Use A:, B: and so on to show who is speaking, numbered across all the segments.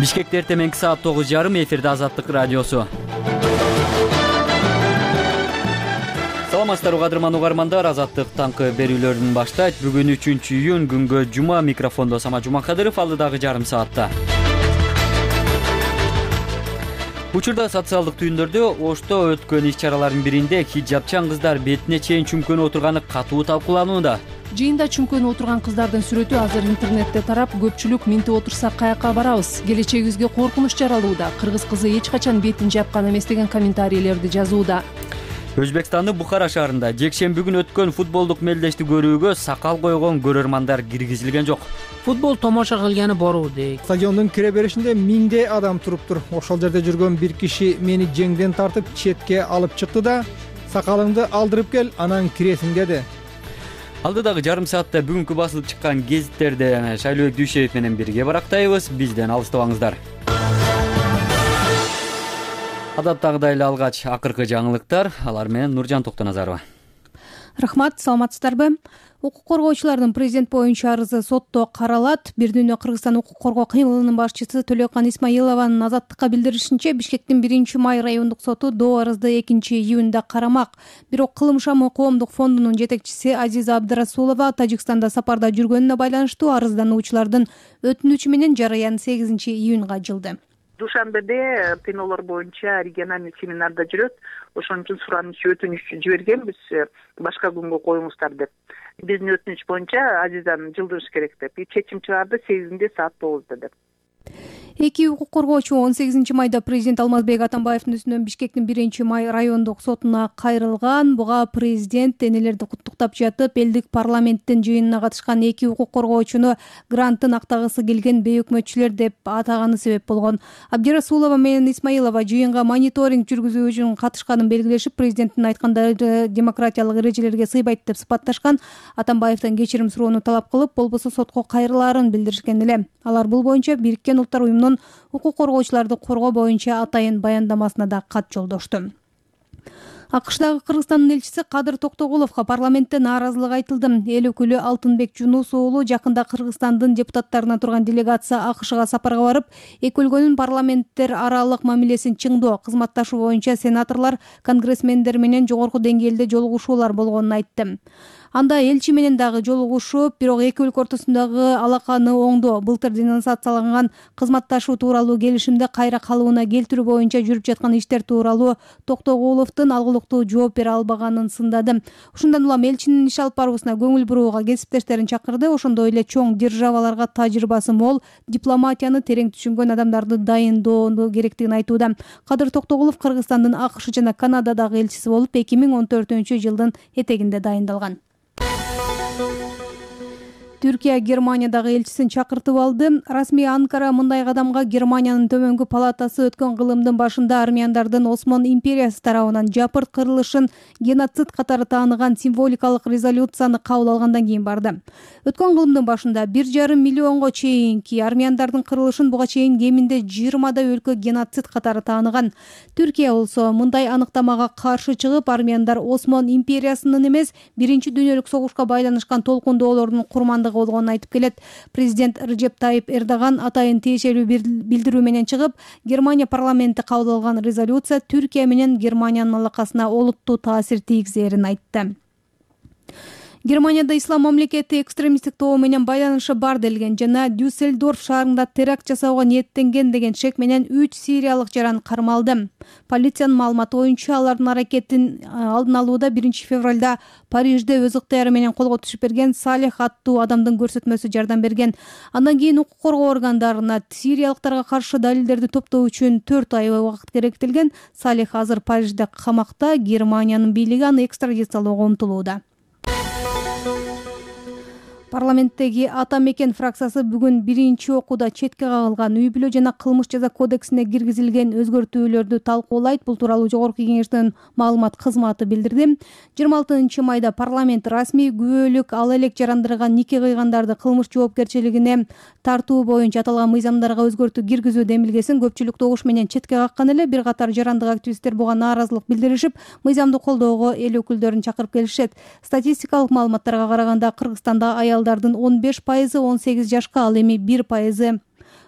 A: Бишкекте эртеменки саат 9:30 эфирде Азаттык радиосу. Саламатсыздарбы кадырман угармандар, Азаттык таңкы берүүлөрүн баштайт. Бүгүн 3-июнь күнгө жума, микрофондо Сама Жумакадыров, алдыдагы жарым саатта. Учурда социалдык түйүндөрдө Ошто өткөн иш-чаралардын биринде хиджабчан кыздар бетине чейин чүмкөнүп отурганы катуу талкууланууда.
B: Жыйында чүмкөнүп отурган кыздардын сүрөтү азыр интернетте тарап, көпчүлүк минтип отурсак каяка барабыз, келечегибизге коркунуч жаралууда, кыргыз кызы эч качан бетин жапкан эмес деген комментарийлерди жазууда.
A: Өзбекстандын Бухара шаарында жекшемби күнү өткөн футболдук мелдешти көрүүгө сакал койгон көрөрмандар киргизилген жок.
C: Футбол томоша кылганы боруу дейт.
D: Стадиондун кире беришинде миңдей адам туруптур. Ошол жерде жүргөн бир киши мени жеңден тартып четке алып чыкты да, сакалыңды алдырып кел, анан киресиң деди.
A: Алдыдагы жарым саатта бүгүнкү басылып чыккан гезиттерде Шайлообек Дүйшеев менен бирге барактайбыз. Бизден алыстабаңыздар. Адаттагыдай эле алгач акыркы жаңылыктар, алар менен Нуржан Токтоназарова.
B: Рахмат, саламатсыздарбы? Укук коргоочулардын президент боюнча арызы сотто каралат. Бир күнү Кыргызстан укук коргоо кыймылынын башчысы Төлөкан Исмаилованын Азаттыкка билдиришинче, Бишкектин 1-май райондук соту доо арызды 2-июнда карамак. Бирок Кылымшамы коомдук фондунун жетекчиси Азиза Абдрасулова Тажикстанда сапарда жүргөнүнө байланыштуу арыздануучулардын өтүнүчү менен жарыян 8-июнга жылды.
E: Душанбеде пенолор боюнча региональный семинарда жүрөт. Ошон үчүн сураныч өтүнүч жибергенбиз, башка күнгө коюңуздар деп. Биздин өтүнүч боюнча Азизаны жылдырыш керек деп. Чечим чыгарды 8-де саат 9-да деп.
B: Эки укук коргоочу 18-майда президент Алмазбек Атамбаевдин үстүнөн Бишкектин 1-май райондук сотуна кайрылган. Буга президент энелерди куттуктап жатып, элдик парламенттин жыйынына катышкан эки укук коргоочуну гранттын актагысы келген бейөкмөтчүлөр деп атаганы себеп болгон. Абдрасулова менен Исмаилова жыйынга мониторинг жүргүзүү үчүн катышканын белгилешип, президенттин айткандары демократиялык эрежелерге сыйбайт деп сыпатташкан. Атамбаевден кечирим суроону талап кылып, болбосо сотко кайрылаарын билдиришкен эле. Алар бул боюнча Бириккен Улуттар уюмунун укук коргоочуларды коргоо боюнча атайын баяндамасына да кат жолдошту. АКШдагы Кыргызстандын элчиси Кадыр Токтогуловго парламентте нааразылык айтылды. Эл өкүлү Алтынбек Жунус уулу жакында Кыргызстандын депутаттарына турган делегация АКШга сапарга барып, эки өлкөнүн парламенттер аралык мамилесин чыңдоо, кызматташуу боюнча сенаторлор, конгрессмендер менен жогорку деңгээлде жолугушуулар болгонун айтты. Анда элчи менен дагы жолугушуп, бирок эки өлкө ортосундагы алаканы оңдоо, былтыр денонсацияланган кызматташуу тууралуу келишимди кайра калыбына келтирүү боюнча жүрүп жаткан иштер тууралуу Токтогуловдун алгылыктуу жооп бере албаганын сындады. Ушундан улам элчинин иш алып баруусуна көңүл бурууга кесиптештерин чакырды. Ошондой эле чоң державаларга тажрыйбасы мол, дипломатияны терең түшүнгөн адамдарды дайындоо керектигин айтууда. Кадыр Токтогулов Кыргызстандын АКШ жана Канададагы элчиси болуп 2014-жылдын этегинде дайындалган. Түркия Германиядагы элчисин чакыртып алды. Расмий Анкара мындай кадамга Германиянын төмөнкү палатасы өткөн кылымдын башында армяндардын Осман империясы тарабынан жапырт кырылышын геноцид катары тааныган символикалык резолюцияны кабыл алгандан кийин барды. Өткөн кылымдын башында 1,5 миллионго чейинки армяндардын кырылышын буга чейин кеминде 20 өлкө геноцид катары тааныган. Түркия болсо мындай аныктамага каршы чыгып, армяндар Осман империясынын эмес, Биринчи дүйнөлүк согушка байланышкан толкундоолордун курмандыгы болгонун айтып келет. Президент Режеп Тайип Эрдоган атайын тиешелүү билдирүү менен чыгып, Германия парламенти кабыл алган резолюция Түркия менен Германиянын алакасына олуттуу таасир тийгизерин айтты. Германияда ислам мамлекети экстремисттик тобу менен байланышы бар делген жана Дюссельдорф шаарында теракт жасауга ниеттенген деген шек менен 3 сириялык жаран кармалды. Полициянын маалыматы боюнча, алардын аракетин алдын алууда 1-февралда Парижде өз ыктыяры менен колго түшүп берген Салих аттуу адамдын көрсөтмөсү жардам берген. Андан кийин укук коргоо органдарына сириялыктарга каршы далилдерди топтоо үчүн 4 ай убакыт керектелген. Салих азыр Парижде камакта. Германиянын бийлиги аны экстрадициялоого умтулууда. Парламенттеги Ата мекен фракциясы бүгүн биринчи окууда четке кагылган үй бүлө жана кылмыш жаза кодексине киргизилген өзгөртүүлөрдү талкуулайт. Бул тууралуу Жогорку Кеңештин маалымат кызматы билдирди. 26-майда парламент расмий күбөлүк ал элек жарандырган нике кыйгандарды кылмыш жоопкерчилигине тартуу боюнча аталган мыйзамдарга өзгөртүү киргизүү демилгесин көпчүлүк добуш менен четке каккан эле. Бир катар жарандык активисттер буга нааразылык билдиришип, мыйзамды колдоого эл өкүлдөрүн чакырып келишет. Статистикалык маалыматтарга караганда Кыргызстанда аялдардын 15% 18 жашка, ал эми 1%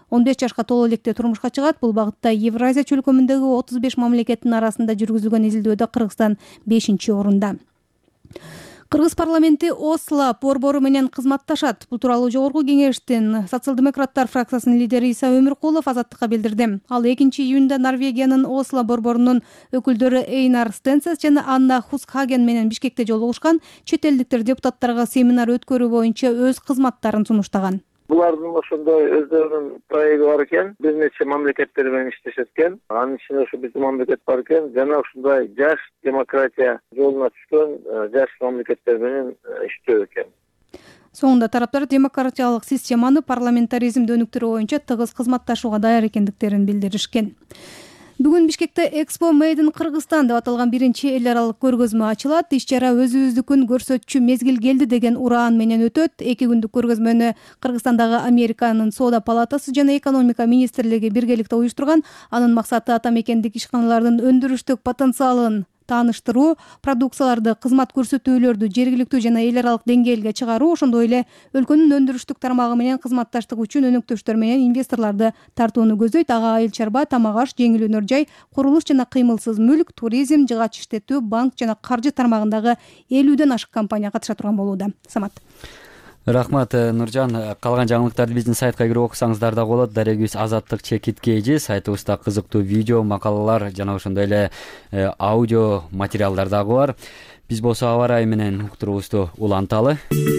B: 15 жашка толо электе турмушка чыгат. Бул багытта Евразия чөлкөмүндөгү 35 мамлекеттин арасында жүргүзүлгөн изилдөөдө Кыргызстан 5-орунда. Кыргыз парламенти Осло борбору менен кызматташат. Бул тууралуу Жогорку кеңештин социал-демократтар фракциясынын лидери Иса Өмүркулов Азаттыкка билдирди. Ал 2-июнда Норвегиянын Осло борборунун өкүлдөрү Эйнар Стенсес жана Анна Хусхаген менен Бишкекте жолугушкан. Чет элдиктер депутаттарга семинар өткөрүү боюнча өз кызматтарын сунуштаган.
F: Булардын ошондой өздөрүнүн проекти бар экен, бир нече мамлекеттер менен иштешет экен. Анын ичинде ошо биздин мамлекет бар экен жана ушундай жаш демократия жолуна түшкөн жаш мамлекеттер менен иштөө экен.
B: Соңунда тараптар демократиялык системаны парламентаризмди өнүктүрүү боюнча тыгыз кызматташууга даяр экендиктерин билдиришкен. Бүгүн Бишкекте Expo Made in Кыргызстан деп аталган биринчи эл аралык көргөзмө ачылат. Иш-чара өзүбүздүкүн көрсөтчү мезгил келди деген ураан менен өтөт. 2 күндүк көргөзмөнү Кыргызстандагы Американын Соода палатасы жана экономика министрлиги биргеликте уюштурган. Анын максаты ата мекендик ишканалардын өндүрүштүк потенциалын тааныштыруу, продукцияларды, кызмат көрсөтүүлөрдү жергиликтүү жана эл аралык деңгээлге чыгаруу, ошондой эле өлкөнүн өндүрүштүк тармагы менен кызматташтык үчүн өнөктөштөр менен инвесторлорду тартууну көзөйт. Ага айыл чарба, тамак аш, жеңил өнөр жай, курулуш жана кыймылсыз мүлк, туризм, жыгач иштетүү, банк жана каржы тармагындагы 50ден ашык компания катыша турган болууда. Самат.
A: Рахмат, Нуржан. Калган жаңылыктарды биздин сайтка кирип окусаңыздар да болот. Дарегибиз Азаттык чекитке эже. Сайтыбызда кызыктуу видео, макалалар жана ошондой эле аудио материалдар дагы бар. Биз болсо аба ырайы менен уктуруубузду уланталы.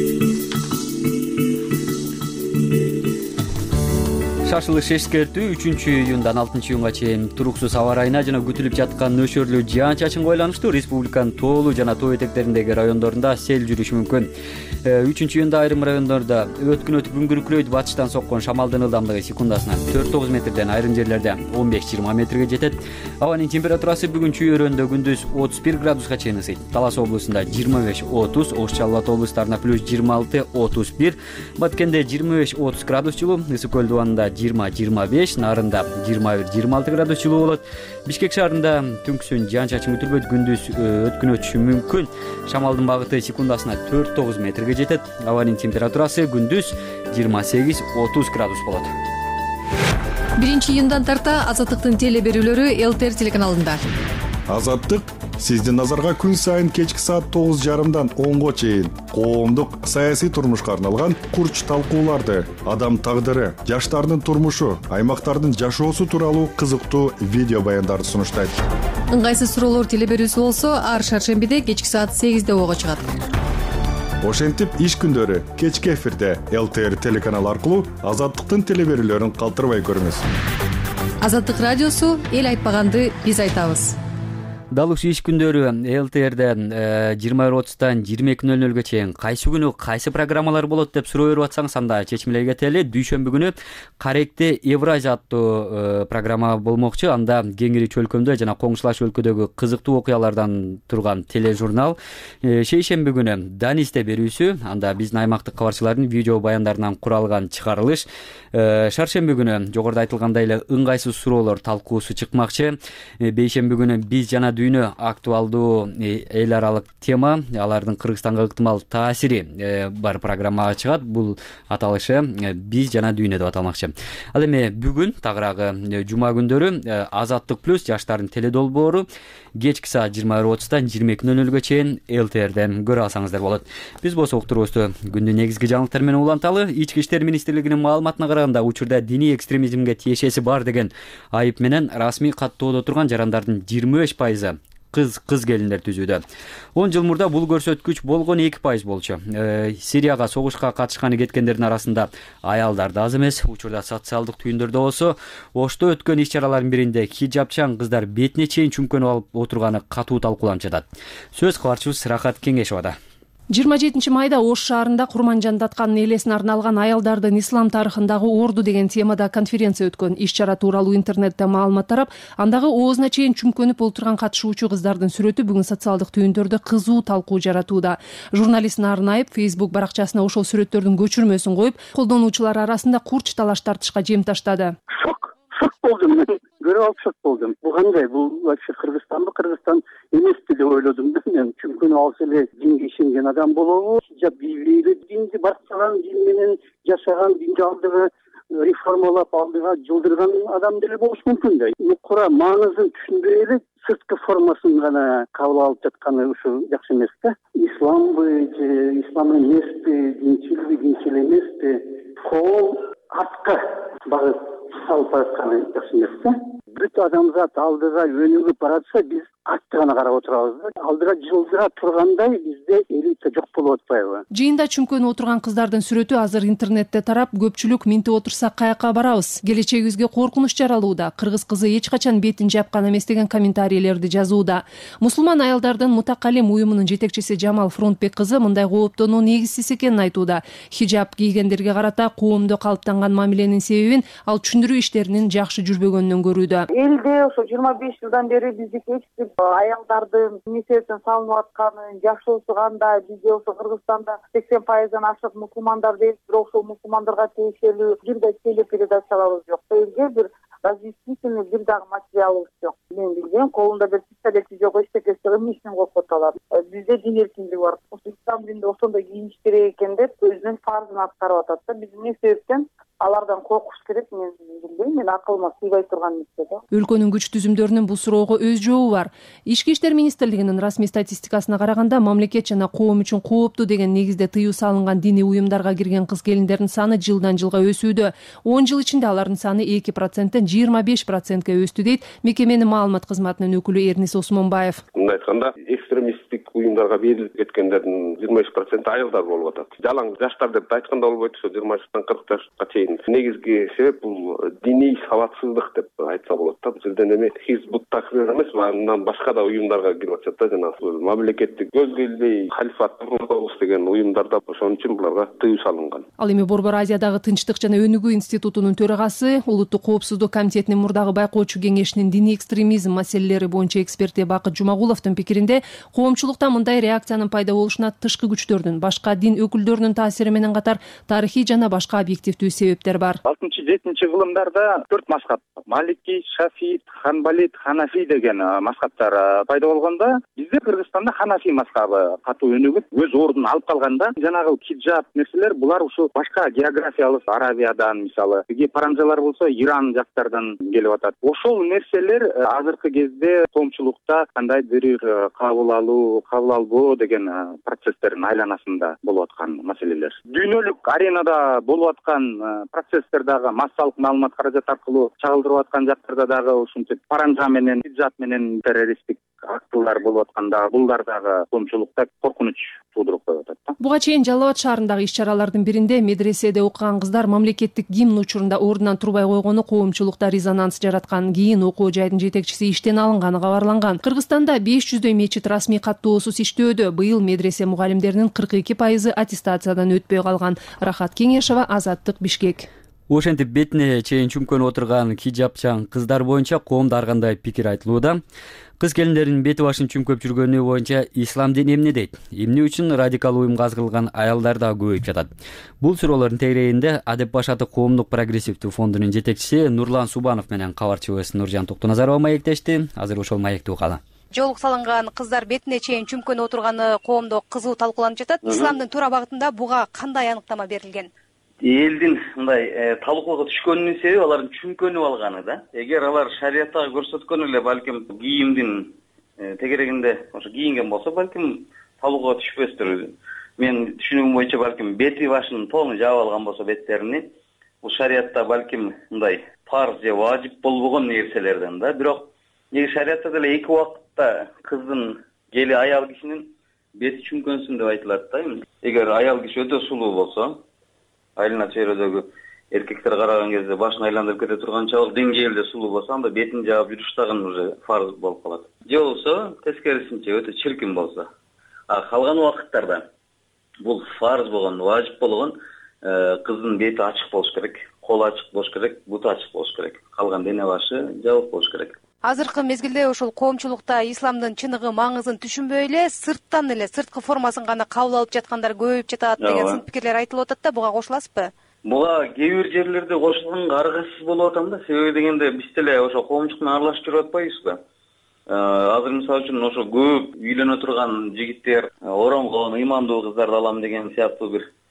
A: Шашылыш эскертүү 3-июндан 6-июнга чейин туруксуз аба ырайына жана күтүлүп жаткан нөшөрлүү жаан-чачынга байланыштуу республиканын тоолуу жана тоо этектериндеги райондорунда сел жүрүшү мүмкүн. 3-июнда айрым райондордо өткүнөтүп үңгүрүклөйт, батыштан соккон шамалдын ылдамдыгы секундасына 4-9 метрден, айрым жерлерде 15-20 метрге жетет. Абанын температурасы бүгүн чүйөрөндө күндүз 31 градуска чейин ысыйт. Талас облусунда 25-30, Ош Чалы Ата облустарына плюс 26-31, Баткенде 25-30 градус жылуу, Ысык көл дубанында 20-25, Нарында 21-26 градус жылуу болот. Бишкек шаарында түнкүсүн жаан-чачын күтүлбөйт, күндүз өткүнөтүшү мүмкүн. Шамалдын багыты секундасына 4-9 метрге жетет. Абанын температурасы күндүз 28-30 градус болот.
G: 1-июндан тарта Азаттыктын теле берүүлөрү ЛТР телеканалында.
H: Азаттык сиздин назарга күн сайын кечки саат 9:30дан 10го чейин коомдук саясий турмушка арналган курч талкууларды, адам тагдыры, жаштардын турмушу, аймактардын жашоосу тууралуу кызыктуу видео баяндарды сунуштайт.
G: Ыңгайсыз суроолор теле берүүсү болсо ар шаршембиде кечки саат 8де ого чыгат.
H: Ошентип иш күндөрү кечки эфирде ЛТР телеканалы аркылуу Азаттыктын теле берүүлөрүн калтырбай көрүңүз.
G: Азаттык радиосу эл айтпаганды биз айтабыз.
A: Дал ушул иш күндөрү ЛТРде 20:30дан 22:00га чейин кайсы күнү кайсы программалар болот деп суроо берип атсаңыз, анда чечимилей кетели. Дүйшөмбү күнү Каректе Евразия аттуу программа болмокчу. Анда кеңири чөлкөмдө жана коңшулаш өлкөдөгү кызыктуу окуялардан турган тележурнал. Шейшемби күнү Данисте берүүсү. Анда биздин аймактык кабарчылардын видео баяндарынан куралган чыгарылыш. Шаршемби күнү жогоруда айтылгандай эле ыңгайсыз суроолор талкуусу чыкмакчы. Бейшемби күнү биз жана дүйнө актуалдуу эл аралык тема, алардын Кыргызстанга ыктымал таасири бар программага чыгат. Бул аталышы биз жана дүйнө деп аталмакчы. Ал эми бүгүн тагыраагы жума күндөрү Азаттык плюс жаштардын теле долбоору кечки саат 20:30дан 22:00га чейин ЛТРден көрө алсаңыздар болот. Биз болсо уктуруубузду күндүн негизги жаңылыктары менен уланталы. Ички иштер министрлигинин маалыматына караганда, учурда диний экстремизмге тиешеси бар деген айып менен расмий каттоодо турган жарандардын 25% кыз келиндер түзүүдө. 10 жыл мурда бул көрсөткүч болгон 2% болчу. Сирияга согушка катышканы кеткендердин арасында аялдар да аз эмес. Учурда социалдык түйүндөрдө болсо, Ошто өткөн иш-чаралардын биринде хижапчан кыздар бетине чейин чүмкөнүп алып отурганы катуу талкууланып жатат. Сөз кабарчыбыз Рахат Кеңешовада.
C: 27 майда Ош шаарында Курманжан Датканын элесине арналган аялдардын ислам тарыхындагы орду деген темада конференция өткөн. Иш-чара тууралуу интернетте маалымат тарап, андагы оозуна чейин чүмкөнүп олтурган катышуучу кыздардын сүрөтү бүгүн социалдык түйүндөрдө кызуу талкуу жаратууда. Журналист Нарын Айып Facebook баракчасына ошол сүрөттөрдүн көчүрмөсүн коюп, колдонуучулар арасында курч талаш тартышка жем таштады.
I: Шок болдум мен. Көрүп алып шок болдум. Бул кандай? Бул вообще Кыргызстанбы, Кыргызстан эмеспи деп ойлодум мен. Чүнкү алса эле динге ишенген адам болобу? Жап бийлиги динди баштаган, дин менен жашаган, динди алдыгы реформалап алдыга жылдырган адам деле болушу мүмкүн да. Мукура маңызын түшүнбөй эле сырткы формасын гана кабыл алып жатканы ушу жакшы эмес да. Исламбы же ислам эмеспи, динчилби, динчил эмеспи, коом артка багып салып баратканы жакшы эмес да. Бүт адамзат алдыга өнүгүп баратса, биз артты гана карап отурабыз да. Алдыга жылдыра тургандай бизде элита жок болуп атпайбы?
C: Жыйында чүмкөнүп отурган кыздардын сүрөтү азыр интернетте тарап, көпчүлүк минтип отурса каяка барабыз, келечегибизге коркунуч жаралууда, кыргыз кызы эч качан бетин жапкан эмес деген комментарийлерди жазууда. Мусулман аялдардын Мутакалим уюмунун жетекчиси Жамал Фронтбек кызы мындай кооптонуу негизсиз экенин айтууда. Хижаб кийгендерге карата коомдо калыптанган мамиленин себебин ал түшүндүрүү иштеринин жакшы жүрбөгөнүнөн көрүүдө.
E: Элде ошо 25 жылдан бери биздики эч аялдардын мисертин салынып атканын, жашоосу кандай, бизде ошо Кыргызстанда 80%дан ашык мусулмандар дейбиз, бирок ошол мусулмандарга тиешелүү бир да телепередачаларыбыз жок. Элге бир разъяснительный бир дагы материалыбыз жок. Мен билген колунда бир пистолети жок, эчтекеси эмнесин коркуп аталат. Бизде дин эркиндиги бар. Ислам динде ошондой кийиш керек экен деп өзүнүн фарзын аткарып атат да. Биз эмне себептен алардан коркуш керек, мен билбейм, мен акылыма сыйбай турган нерсе да.
C: Өлкөнүн күч түзүмдөрүнүн бул суроого өз жообу бар. Ички иштер министрлигинин расмий статистикасына караганда, мамлекет жана коом үчүн кооптуу деген негизде тыюу салынган диний уюмдарга кирген кыз-келиндердин саны жылдан жылга өсүүдө. 10 жыл ичинде алардын саны 2%тен 25%ке өстү дейт мекеменин маалымат кызматынын өкүлү Эрнис Осмонбаев.
J: Мындай айтканда, экстремисттик уюмдарга берилип кеткендердин 23% аялдар болуп атат. Жалаң жаштар деп айтканда болбойт, ошо 20 жаштан 40 жашка чейин. Негизги себеп бул диний сабатсыздык деп айтса болот да. Бул жерден эми Хизбут Тахрир эмес, андан башка да уюмдарга кирип атат да, жанагы мамлекеттик көзгө илбей халифат курулабыз деген уюмдарда ошон үчүн буларга тыюу салынган.
C: Ал эми Борбор Азиядагы тынчтык жана өнүгүү институтунун төрагасы, Улуттук коопсуздук комитетинин мурдагы байкоочу кеңешинин диний экстремизм маселелери боюнча эксперти Бакыт Жумагуловдун пикиринде, коомчулукта мындай реакциянын пайда болушуна тышкы күчтөрдүн, башка дин өкүлдөрүнүн таасири менен катар тарыхый жана башка объективдүү себептер бар.
K: 6-7 кылымдарда 4 мазхаб, Малики, Шафи, Ханбали, Ханафи деген мазхабтар пайда болгондо, бизде Кыргызстанда Ханафи мазхабы катуу өнүгүп, өз ордун алып калганда, жанагы хиджаб нерселер булар ушу башка географиялык Аравиядан, мисалы, паранжалар болсо Иран жактардан келип атат. Ошол нерселер азыркы кезде коомчулукта кандайдыр кабыл албоо деген процесстердин айланасында болуп аткан маселелер. Дүйнөлүк аренада болуп аткан процесстер дагы массалык маалымат каражат аркылуу чагылдырып аткан жактарда дагы ушинтип паранжа менен, хиджаб менен террористтик актылар болуп атканда, булдар дагы коомчулукта коркунуч туудуруп коюп атат да.
C: Буга чейин Жалал Абад шаарындагы иш-чаралардын биринде медреседе окуган кыздар мамлекеттик гимн учурунда ордунан турбай койгону коомчулукта резонанс жараткан. Кийин окуу жайдын жетекчиси иштен алынганы кабарланган. Кыргызстанда 500дөй мечит расмий каттоосуз иштөөдө. Быйыл медресе мугалимдеринин 42% аттестациядан өтпөй калган. Рахат Кеңешова, Азаттык, Бишкек.
A: Ошентип бетине чейин чүмкөнүп отурган хижабчан кыздар боюнча коомдо ар кандай пикир айтылууда. Кыз-келиндердин бети башын чүмкөп жүргөнү боюнча ислам дини эмне дейт? Эмне үчүн радикал уюмга азгырылган аялдар да көбөйүп жатат? Бул суроолордун тегерегинде Адеп Башаты коомдук прогрессивдүү фондунун жетекчиси Нурлан Субанов менен кабарчыбыз Нуржан Токтоназарова маектешти. Азыр ошол маекти угалы.
L: Жоолук салынган кыздар бетине чейин чүмкөнүп отурганы коомдо кызуу талкууланып жатат. Исламдын туура багытында буга кандай аныктама берилген?
M: Элдин мындай талкууга түшкөнүнүн себеби алардын чүмкөнүп алганы да. Эгер алар шариаттагы көрсөткөн эле балким кийимдин тегерегинде ошо кийинген болсо, балким талкууга түшпөстүр. Мен түшүнүгүм боюнча балким бети башын полный жаап алган болсо беттерини, бул шариатта балким мындай фарз же важип болбогон нерселерден да. Бирок эгер шариатта деле эки убакытта кыздын кели аял кишинин бети чүмкөнсүн деп айтылат да. Эгер аял киши өтө сулуу болсо, айлана чөйрөдөгү эркектер караган кезде башын айландырып кете турганчалык деңгээлде сулуу болсо, анда бетин жаап жүрүш дагы уже фарз болуп калат. Же болбосо тескерисинче өтө чиркин болсо, калган убакыттарда бул фарз болгон, важип болгон кыздын бети ачык болуш керек, колу ачык болуш керек, буту ачык болуш керек. Калган дене башы жабык болуш керек.
L: Азыркы мезгилде ошол коомчулукта исламдын чыныгы маңызын түшүнбөй эле сырттан эле сырткы формасын гана кабыл алып жаткандар көбөйүп жатат деген сын пикирлер айтылып атат да. Буга кошуласызбы?
M: Буга кээ бир жерлерде кошулганга аргасыз болуп атам да. Себеби дегенде биз деле ошо коомчулук менен аралашып жүрүп атпайбызбы? Азыр мисалы үчүн ошо көп үйлөнө турган жигиттер оронгон, ыймандуу кыздарды алам деген сыяктуу бир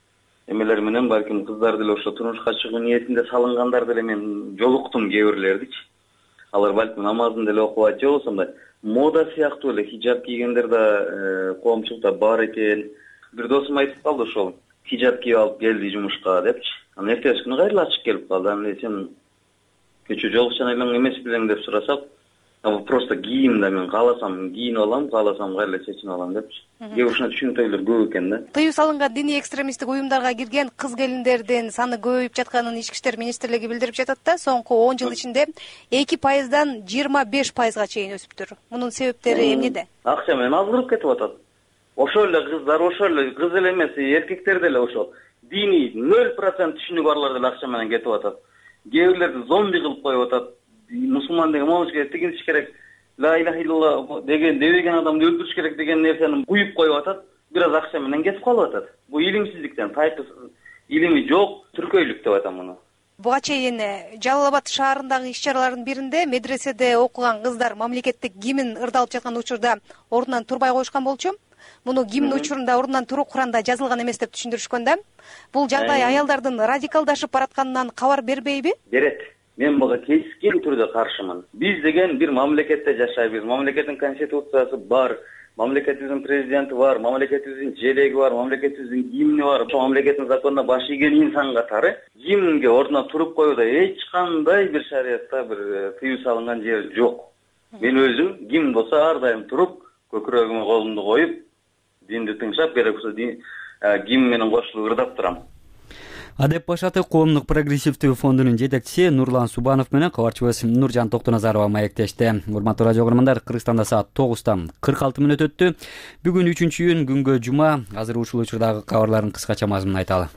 M: эмелер менен балким кыздар деле ошо турмушка чыгуу ниетинде салынгандар деле мен жолуктум кээ бирлердичи. Алар балким намазын деле окубайт же болбосо мындай мода сыяктуу эле хиджаб кийгендер да коомчулукта бар экен. Бир досум айтып калды ошол хиджаб кийип алып келди жумушка депчи. Анан эртеси күнү кайра ачык келип калды. Анан сен кечээ жолукчан элең эмес белең деп сурасак, просто кийим да мен кааласам кийинип алам, кааласам кайра чечинип алам депчи. Кээ ушуна түшүнүктөөлөр көп экен да.
L: Тыюу салынган диний экстремисттик уюмдарга кирген кыз келиндердин саны көбөйүп жатканын Ички иштер министрлиги билдирип жатат да. Соңку 10 жыл ичинде 2%дан 25%га чейин өсүптүр. Мунун себептери эмнеде?
M: Акча менен азгырып кетип атат. Ошол эле кыздар, ошол эле кыз эле эмес, эркектер деле ошол диний 0% түшүнүгү барлар деле акча менен кетип атат. Кээ бирлерди зомби кылып коюп атат. Мусулман деген могуш керек, тигинтиш керек, ла иляха иллаллах деген дебеген адамды өлтүрүш керек деген нерсени куюп коюп атат. Бир аз акча менен кетип калып атат. Бул илимсиздиктен, тайпы илими жок түркөйлүк деп атам муну.
L: Буга чейин Жалал Абад шаарындагы иш-чаралардын биринде медреседе окуган кыздар мамлекеттик гимн ырдалып жаткан учурда ордунан турбай коюшкан болчу. Муну гимн учурунда ордунан туруп Куранда жазылган эмес деп түшүндүрүшкөн да. Бул жагдай аялдардын радикалдашып баратканынан кабар бербейби?
M: Берет. Мен буга кескин түрдө каршымын. Биз деген бир мамлекетте жашайбыз. Мамлекеттин конституциясы бар, мамлекетибиздин президенти бар, мамлекетибиздин желеги бар, мамлекетибиздин гимни бар. Ошол мамлекеттин законуна баш ийген инсан катары гимнге ордуна туруп коюуда эч кандай бир шариатта бир тыюу салынган жер жок. Мен өзүм гимн болсо ар дайым туруп, көкүрөгүмө колумду коюп, динди тыңшап, керек болсо гимн менен кошулуп ырдап турам.
A: Адеп башаты коомдук прогрессивдүү фондунун жетекчиси Нурлан Субанов менен кабарчыбыз Нуржан Токтоназарова маектешти. Урматтуу радио көрөрмандар, Кыргызстанда саат 9:46 өттү. Бүгүн 3-июнь, күнгө жума. Азыр ушул учурдагы кабарлардын кыскача мазмунун айталы.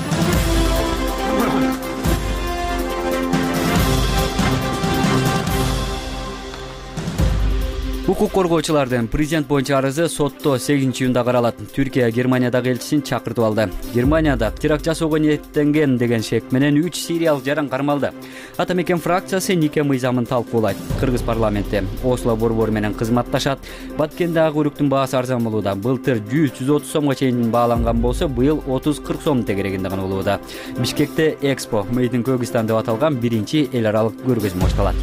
A: Укук коргоочулардын президент боюнча арызы сотто 8-июнда каралат. Түркия Германиядагы элчисин чакыртып алды. Германияда теракт жасоого ниеттенген деген шек менен 3 сириялык жаран кармалды. Ата мекен фракциясы нике мыйзамын талкуулайт. Кыргыз парламенти Осло борбору менен кызматташат. Баткендагы өрүктүн баасы арзан болууда. Былтыр 100-130 сомго чейин бааланган болсо, быйыл 30-40 сом тегерегинде гана болууда. Бишкекте Экспо Made in Kyrgyzstan деп аталган биринчи эл аралык көргөзмө башталат.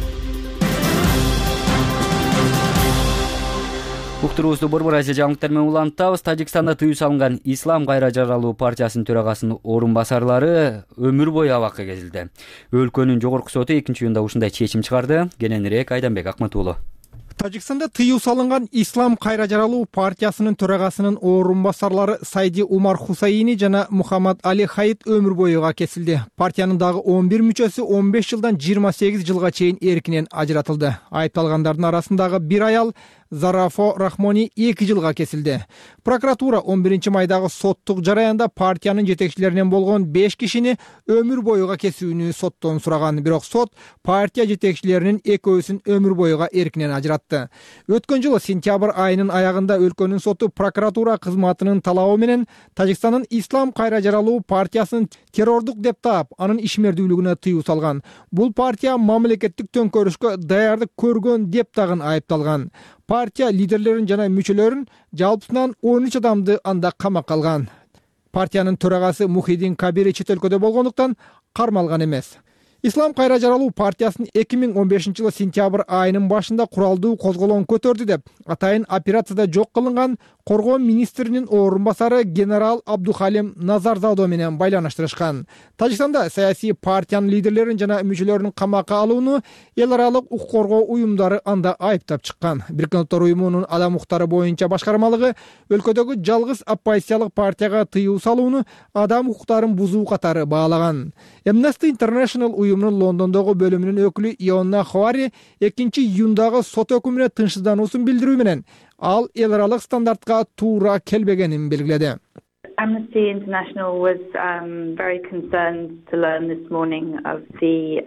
A: Уктуруубузду Борбор Азия жаңылыктары менен улантабыз. Тажикстанда тыюу салынган Ислам кайра жаралуу партиясынын төрагасынын орун басарлары өмүр бою абакка кезилди. Өлкөнүн жогорку соту 2-июнда ушундай чечим чыгарды. Кененирээк Айданбек Акматуулу.
D: Тажикстанда тыюу салынган Ислам кайра жаралуу партиясынын төрагасынын орун басарлары Сайди Умар Хусаини жана Мухаммад Али Хаид өмүр боюга кесилди. Партиянын дагы 11 мүчөсү 15 жылдан 28 жылга чейин эркинен ажыратылды. Айыпталгандардын арасындагы бир аял Зарафо Рахмони 2 жылга кесилди. Прокуратура 11 майдагы соттук жараянда партиянын жетекчилеринен болгон 5 кишини өмүр боюга кесүүнү соттон сураган. Бирок сот партия жетекчилеринин экөөсүн өмүр боюга эркинен ажыратты. Өткөн жылы сентябрь айынын аягында өлкөнүн соту прокуратура кызматынын талабы менен Тажикстандын Ислам кайра жаралуу партиясын террордук деп таап, анын ишмердүүлүгүнө тыюу салган. Бул партия мамлекеттик төңкөрүшкө даярдык көргөн деп дагы айыпталган. Партия лидерлерин жана мүчөлөрүн жалпысынан 13 адамды анда камакка алган. Партиянын төрагасы Мухиддин Кабири чет өлкөдө болгондуктан кармалган эмес. Ислам кайра жаралуу партиясын 2015 жылы сентябрь айынын башында куралдуу козголоң көтөрдү деп атайын операцияда жок кылынган коргоо министринин орун басары генерал Абдухалим Назарзадо менен байланыштырышкан. Тажикстанда саясий партиянын лидерлерин жана мүчөлөрүн камакка алууну эл аралык укук коргоо уюмдары анда айыптап чыккан. Бириккен Улуттар уюмунун адам укуктары боюнча башкармалыгы өлкөдөгү жалгыз оппозициялык партияга тыюу салууну адам укуктарын бузуу катары баалаган. Amnesty International уюмунун Лондондогу бөлүмүнүн өкүлү Иона Хавари 2-июндагы сот өкүмүнө тынчсыздануусун билдирүү менен ал эл аралык стандартка туура келбегенин белгиледи.
N: Amnesty International was very concerned to learn this morning of the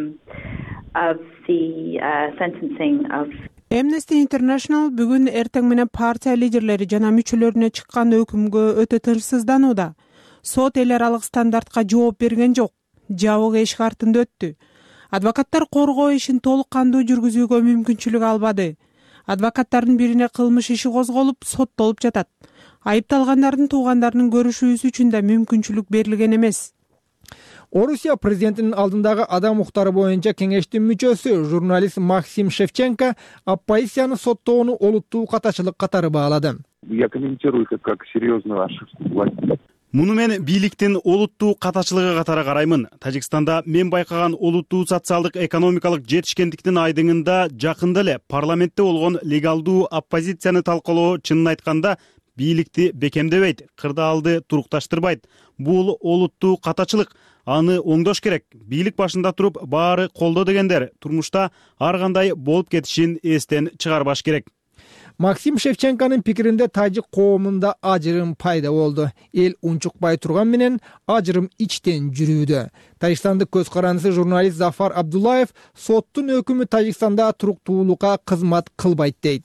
N: sentencing of
O: Amnesty International бүгүн эртең менен партия лидерлери жана мүчөлөрүнө чыккан өкүмгө өтө тынчсызданууда. Сот эл аралык стандартка жооп берген жок. Жабык эшик артында өттү. Адвокаттар коргоо ишин толук кандуу жүргүзүүгө мүмкүнчүлүк албады. Адвокаттардын бирине кылмыш иши козголуп, соттолуп жатат. Айыпталгандардын туугандарынын көрүшүүсү үчүн да мүмкүнчүлүк берилген эмес.
D: Орусия президентинин алдындагы адам укуктары боюнча кеңештин мүчөсү журналист Максим Шевченко оппозицияны соттоону олуттуу катачылык катары баалады.
P: Я комментирую это как серьезную ошибку.
Q: Муну мен бийликтин олуттуу катачылыгы катары караймын. Тажикстанда мен байкаган олуттуу социалдык экономикалык жетишкендиктин айдыңында жакында эле парламентте болгон легалдуу оппозицияны талкуулоо чынын айтканда бийликти бекемдебейт, кырдаалды турукташтырбайт. Бул олуттуу катачылык. Аны оңдош керек. Бийлик башында туруп баары колдо дегендер турмушта ар кандай болуп кетишин эстен чыгарбаш керек.
D: Максим Шевченконун пикиринде тажик коомунда ажырым пайда болду. Эл унчукпай турган менен ажырым ичтен жүрүүдө. Тажикстандык көз карандысы журналист Зафар Абдуллаев соттун өкүмү Тажикстанда туруктуулукка кызмат кылбайт дейт.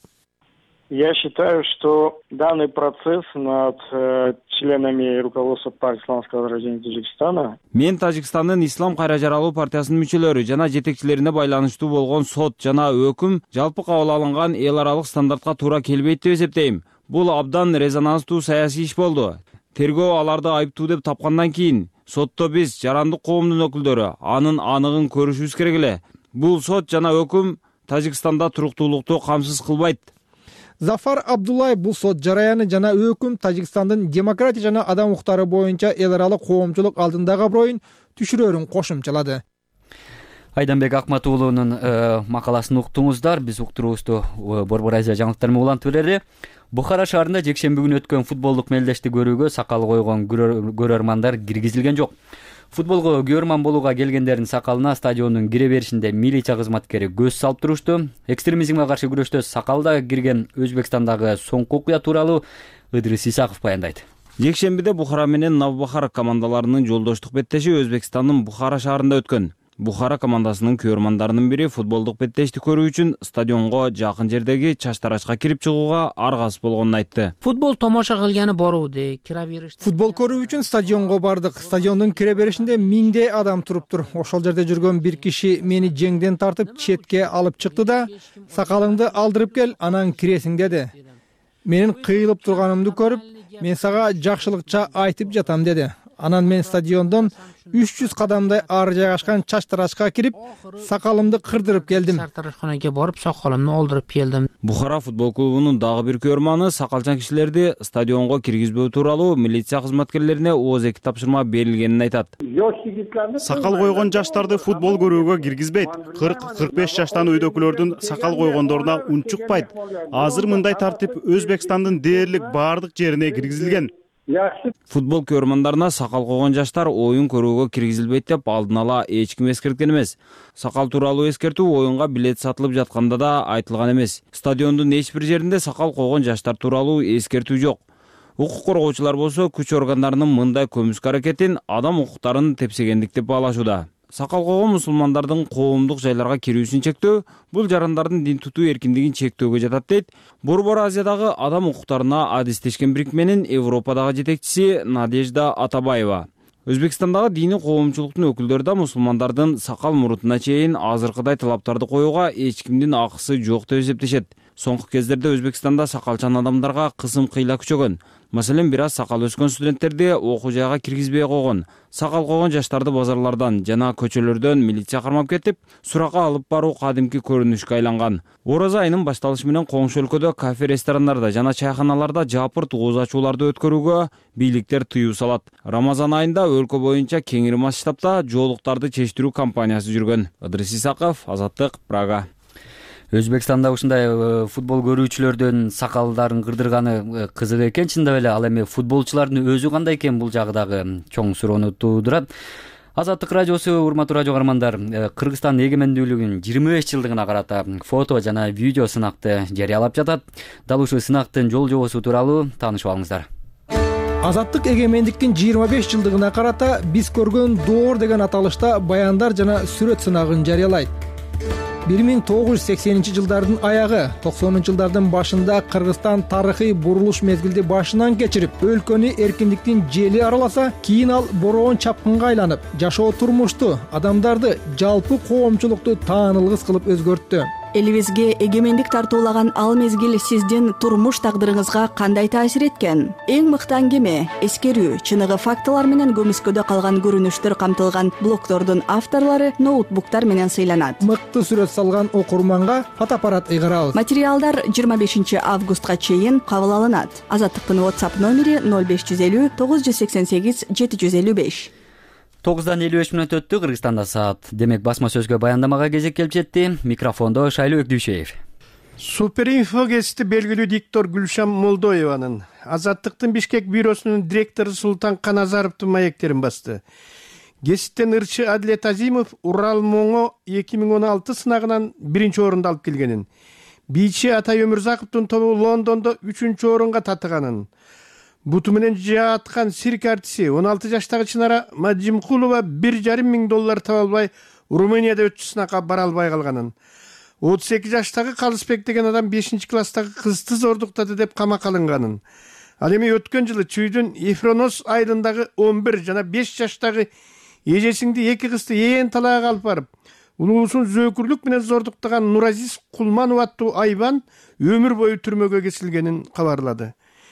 R: Я считаю, что данный процесс над членами руководства партии исламского возрождения Таджикистана.
S: Мен Тажикстандын Ислам кайра жаралуу партиясынын мүчөлөрү жана жетекчилерине байланыштуу болгон сот жана өкүм жалпы кабыл алынган эл аралык стандартка туура келбейт деп эсептейм. Бул абдан резонанстуу саясий иш болду. Тергөө аларды айыптуу деп тапкандан кийин сотто биз жарандык коомдун өкүлдөрү анын аныгын көрүшүбүз керек эле. Бул сот жана өкүм Тажикстанда туруктуулукту камсыз кылбайт.
D: Зафар Абдуллаев бул сот жараяны жана өкүм Тажикстандын демократия жана адам укуктары боюнча эл аралык коомчулук алдындагы аброюн түшүрөрүн кошумчалады.
A: Айданбек Акматуулунун макаласын уктуңуздар. Биз уктуруубузду Борбор Азия жаңылыктары менен улантып берели. Бухара шаарында жекшемби күнү өткөн футболдук мелдешти көрүүгө сакал койгон көрөрмандар киргизилген жок. Футболго көрөрман болууга келгендердин сакалына стадиондун кире беришинде милиция кызматкери көз салып турушту. Экстремизмге каршы күрөштө сакалда кирген Өзбекстандагы соңку окуя тууралуу Ыдрис Исаков баяндайт.
S: Жекшембиде Бухара менен Навбахар командаларынын жолдоштук беттеши Өзбекстандын Бухара шаарында өткөн. Бухара командасынын көрөрмандарынын бири футболдук беттешти көрүү үчүн стадионго жакын жердеги чаштарачка кирип чыгууга аргасыз болгонун айтты.
T: Футбол томоша кылганы борууду, кире беришти.
D: Футбол көрүү үчүн стадионго бардык. Стадиондун кире беришинде миңдей адам туруптур. Ошол жерде жүргөн бир киши мени жеңден тартып четке алып чыкты да, сакалыңды алдырып кел, анан киресиң деди. Менин кыйылып турганымды көрүп, мен сага жакшылыкча айтып жатам деди. Анан мен стадиондон 300 кадамдай ары жайгашкан чаштарачка кирип, сакалымды кырдырып келдим.
T: Чаштарачканага барып, сакалымды олдуруп келдим.
S: Бухара футбол клубунун дагы бир көрөрманы сакалчан кишилерди стадионго киргизбөө тууралуу милиция кызматкерлерине ооз-эки тапшырма берилгенин айтат.
Q: Сакал койгон жаштарды футбол көрүүгө киргизбейт. 40-45 жаштан өйдөкүлөрдүн сакал койгондоруна унчукпайт. Азыр мындай тартип Өзбекстандын дээрлик баардык жерине киргизилген.
S: Футбол көрөрмандарына сакал койгон жаштар оюн көрүүгө киргизилбейт деп алдын ала эч ким эскерткен эмес. Сакал тууралуу эскертүү оюнга билет сатылып жатканда да айтылган эмес. Стадиондун эч бир жеринде сакал койгон жаштар тууралуу эскертүү жок. Укук коргоочулар болсо күч органдарынын мындай көмүскө аракетин адам укуктарын тепсегендик деп баалашууда. Сакал койгон мусулмандардын коомдук жайларга кирүүсүн чектөө бул жарандардын дин тутуу эркиндигин чектөөгө жатат дейт Борбор Азиядагы адам укуктарына адистешкен бирикменин Европадагы жетекчиси Надежда Атабаева. Өзбекстандагы диний коомчулуктун өкүлдөрү да мусулмандардын сакал мурутуна чейин азыркыдай талаптарды коюуга эч кимдин акысы жок деп эсептешет. Соңку кездерде Өзбекстанда сакалчан адамдарга кысым кыйла күчөгөн. Маселен, бир аз сакал өскөн студенттерди окуу жайга киргизбей койгон. Сакал койгон жаштарды базарлардан жана көчөлөрдөн милиция кармап кетип, суракка алып баруу кадимки көрүнүшкө айланган. Ораза айынын башталышы менен коңшу өлкөдө кафе, ресторандарда жана чайханаларда жапырт ооз ачууларды өткөрүүгө бийликтер тыюу салат. Рамазан айында өлкө боюнча кеңири масштабта жоолуктарды чечтирүү кампаниясы жүргөн. Ыдрис Исаков, Азаттык, Прага.
A: Өзбекстанда ушундай футбол көрүүчүлөрдүн сакалдарын кырдырганы кызык экен, чындап эле. Ал эми футболчулардын өзү кандай экен, бул жагы дагы чоң суроону туудурат. Азаттык радиосу, урматтуу радио каармандар, Кыргызстан эгемендүүлүгүнүн 25 жылдыгына карата фото жана видео сынакты жарыялап жатат. Дал ушул сынактын жол жобосу тууралуу таанышып алыңыздар.
D: Азаттык эгемендиктин 25 жылдыгына карата биз көргөн доор деген аталышта баяндар жана сүрөт сынагын жарыялайт. 1980-жылдардын аягы, 90-жылдардын башында Кыргызстан тарыхый бурулуш мезгилди башынан кечирип, өлкөнү эркиндиктин жели араласа, кийин ал бороон чапкынга айланып, жашоо турмушту, адамдарды, жалпы коомчулукту таанылгыс кылып өзгөрттү.
U: Элибизге эгемендик тартуулаган ал мезгил сиздин турмуш тагдырыңызга кандай таасир эткен? Эң мыкты аңгеме, эскерүү, чыныгы фактылар менен көмүскөдө калган көрүнүштөр камтылган блогдордун авторлору ноутбуктар менен сыйланат.
D: Мыкты сүрөт салган окурманга фотоаппарат ыйгарабыз.
U: Материалдар 25 августка чейин кабыл алынат. Азаттыктын WhatsApp номери 0550 988 755.
A: 9:55 өттү. Кыргызстанда саат. Демек басма сөзгө баяндамага кезек келип жетти. Микрофондо Шайлыбек Дүйшеев.
V: Суперинфо кести белгилүү диктор Гүлшам Молдоеванын, Азаттыктын Бишкек бюросунун директору Султан Каназаровдун маектерин басты. Кесиптен ырчы Адилет Азимов Урал Моңо 2016 сынагынан 1-орунду алып келгенин, бийчи Атай Өмүрзаковдун тобу Лондондо 3-орунга татыганын, буту менен жааткан цирк артиси 16 жаштагы Чынара Маджимкулова $1,5 таба албай Румынияда өтчү сынакка бара албай калганын, 32 жаштагы Калысбек деген адам 5-класстагы кызды зордуктады деп камакка алынганын, ал эми өткөн жылы Чүйдүн Ефронос айылындагы 11 жана 5 жаштагы эжесиңди 2 кызды ээн талаага алып барып, улуусун зөөкүрлүк менен зордуктаган Нуразис Кулманов аттуу айбан өмүр бою түрмөгө кесилгенин кабарлады.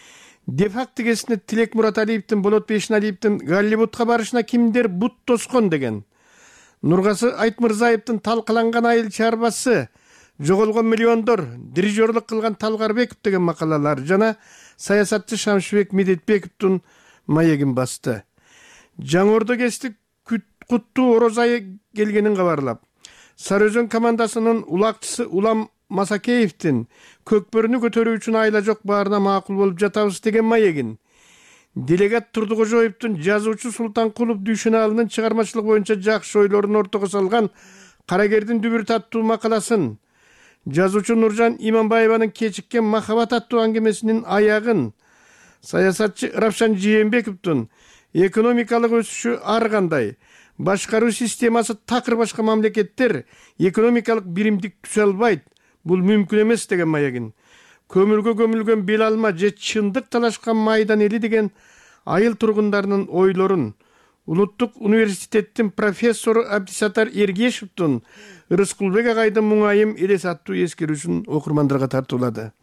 V: Де-факто кесине Тилек Мураталиевдин, Болот Бешиналиевдин Голливудка барышына кимдер бут тоскон деген, Нургасы Айтмырзаевдин талкаланган айыл чарбасы, жоголгон миллиондор, дирижерлук кылган Талгарбеков деген макалалар жана саясатчы Шамшыбек Медетбековдун маегин басты. Жаңордо кести куттуу ороз айы келгенин кабарлап, Сары Өзөн командасынын улакчысы Улам Масакеевдин көкпөрүнү көтөрүү үчүн айла жок баарына макул болуп жатабыз деген маегин, делегат Турдукожоевдун жазуучу Султанкулов Дүйшөналынын чыгармачылык боюнча жакшы ойлорун ортого салган Карагердин дүбүрү аттуу макаласын, жазуучу Нуржан Иманбаеванын Кечиккен махабат аттуу аңгемесинин аягын, саясатчы Равшан Жээнбековдун экономикалык өсүшү ар кандай, башкаруу системасы такыр башка мамлекеттер экономикалык биримдик түзө албайт, бул мүмкүн эмес деген маегин, көмүргө көмүлгөн бел алма же чындык талашкан майдан эли деген айыл тургундарынын ойлорун, Улуттук университеттин профессору Абдисатар Эргешевдин Рыскулбек агайдын муңайым элес аттуу эскерүүсүн окурмандарга тартуулады.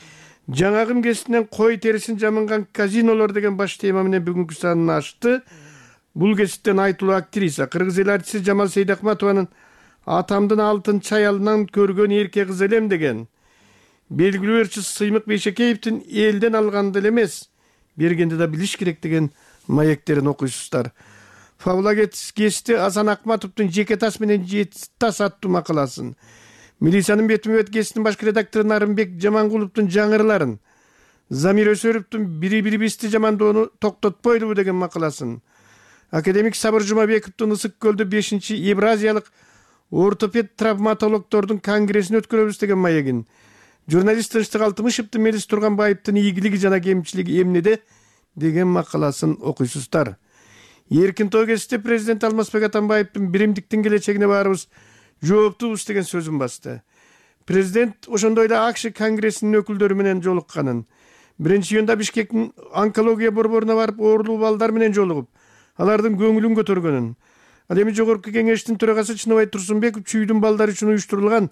V: Жаңагым кесинен кой терисин жамынган казинолор деген баш тема менен бүгүнкү санын ачты. Бул кесиптен айтылуу актриса, кыргыз эл артиси Жамал Сейдахматованын атамдын алтын чаялынан көргөн эрке кыз элем деген, белгилүү ырчы Сыймык Бейшекеевдин элден алганды эле эмес, бергенди да билиш керек деген маектерин окуйсуздар. Фабула кести Асан Акматовдун Жеке тас менен Жети тас аттуу макаласын, Милициянын бетме-бет кесинин башкы редактору Нарымбек Жамангуловдун жаңырларын, Замир Өсөровдун бири-бирибизди жамандоону токтотпойлубу деген макаласын, академик Сабыр Жумабековдун Ысык көлдө 5-Евразиялык ортопед травматологдордун конгрессин өткөрөбүз деген маегин, журналист Тынчтык Алтымышевдин Мелис Турганбаевдин ийгилиги жана кемчилиги эмнеде деген макаласын окуйсуздар. Эркин той кесте президент Алмазбек Атамбаевдин биримдиктин келечегине баарыбыз жооптубуз деген сөзүн басты. Президент ошондой эле АКШ конгрессинин өкүлдөрү менен жолукканын, 1-июнда Бишкектин онкология борборуна барып оорулуу балдар менен жолугуп, алардын көңүлүн көтөргөнүн, ал эми жогорку кеңештин төрагасы Чыныбай Турсунбеков чүйдүн балдар үчүн уюштурулган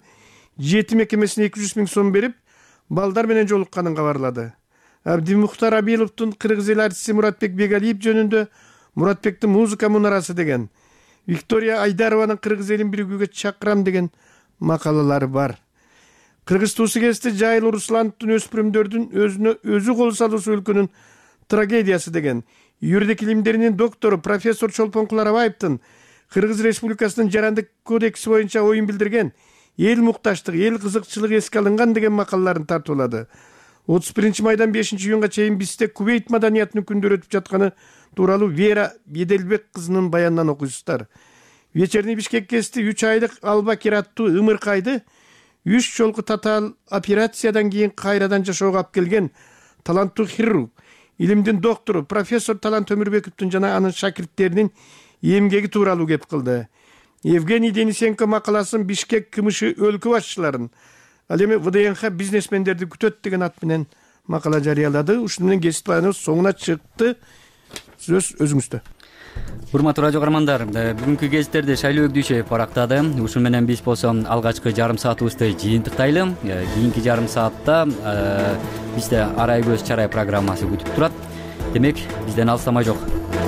V: 7 мекемесине 200 000 сом берип, балдар менен жолукканын кабарлады. Абдимухтар Абиловдун кыргыз эл артиси Муратбек Бегалиев жөнүндө Муратбектин музыка мунарасы деген, Виктория Айдарованын кыргыз элин биригүүгө чакырам деген макалалары бар. Кыргыз туусу кести Жайыл Руслановдун өспүрүмдөрдүн өзүнө өзү кол салуусу өлкөнүн трагедиясы деген, юридик илимдеринин доктору профессор Чолпон Куларабаевдин Кыргыз Республикасынын жарандык кодекси боюнча оюн билдирген эл мукташтык, эл кызыкчылыгы эске алынган деген макалаларын тартуулады. 31 майдан 5-июнга чейин бизде Кувейт маданиятынын күндөрү өтүп жатканы тууралуу Вера Беделбек кызынын баянынан окуйсуздар. Вечерний Бишкек кести 3 айлык Алба Кираттуу ымыркайды 3 жолку татаал операциядан кийин кайрадан жашоого алып келген таланттуу хирург, илимдин доктору профессор Талант Өмүрбековдун жана анын шакирттеринин эмгеги тууралуу кеп кылды. Евгений Денисенко макаласын Бишкек кымышы өлкө башчыларын, ал эми ВДНХ бизнесмендерди күтөт деген ат менен макала жарыялады. Ушуну менен кесип баяныбыз соңуна чыкты. Сөз өзүңүздө.
A: урматтуу радио каармандар, бүгүнкү кезиттерди Шайлоо Өгдүшев барактады. Ушун менен биз болсо алгачкы жарым саатыбызды жыйынтыктайлы. Кийинки жарым саатта бизде Арай көз чарай программасы күтүп турат. Демек, бизден алыстамай жок.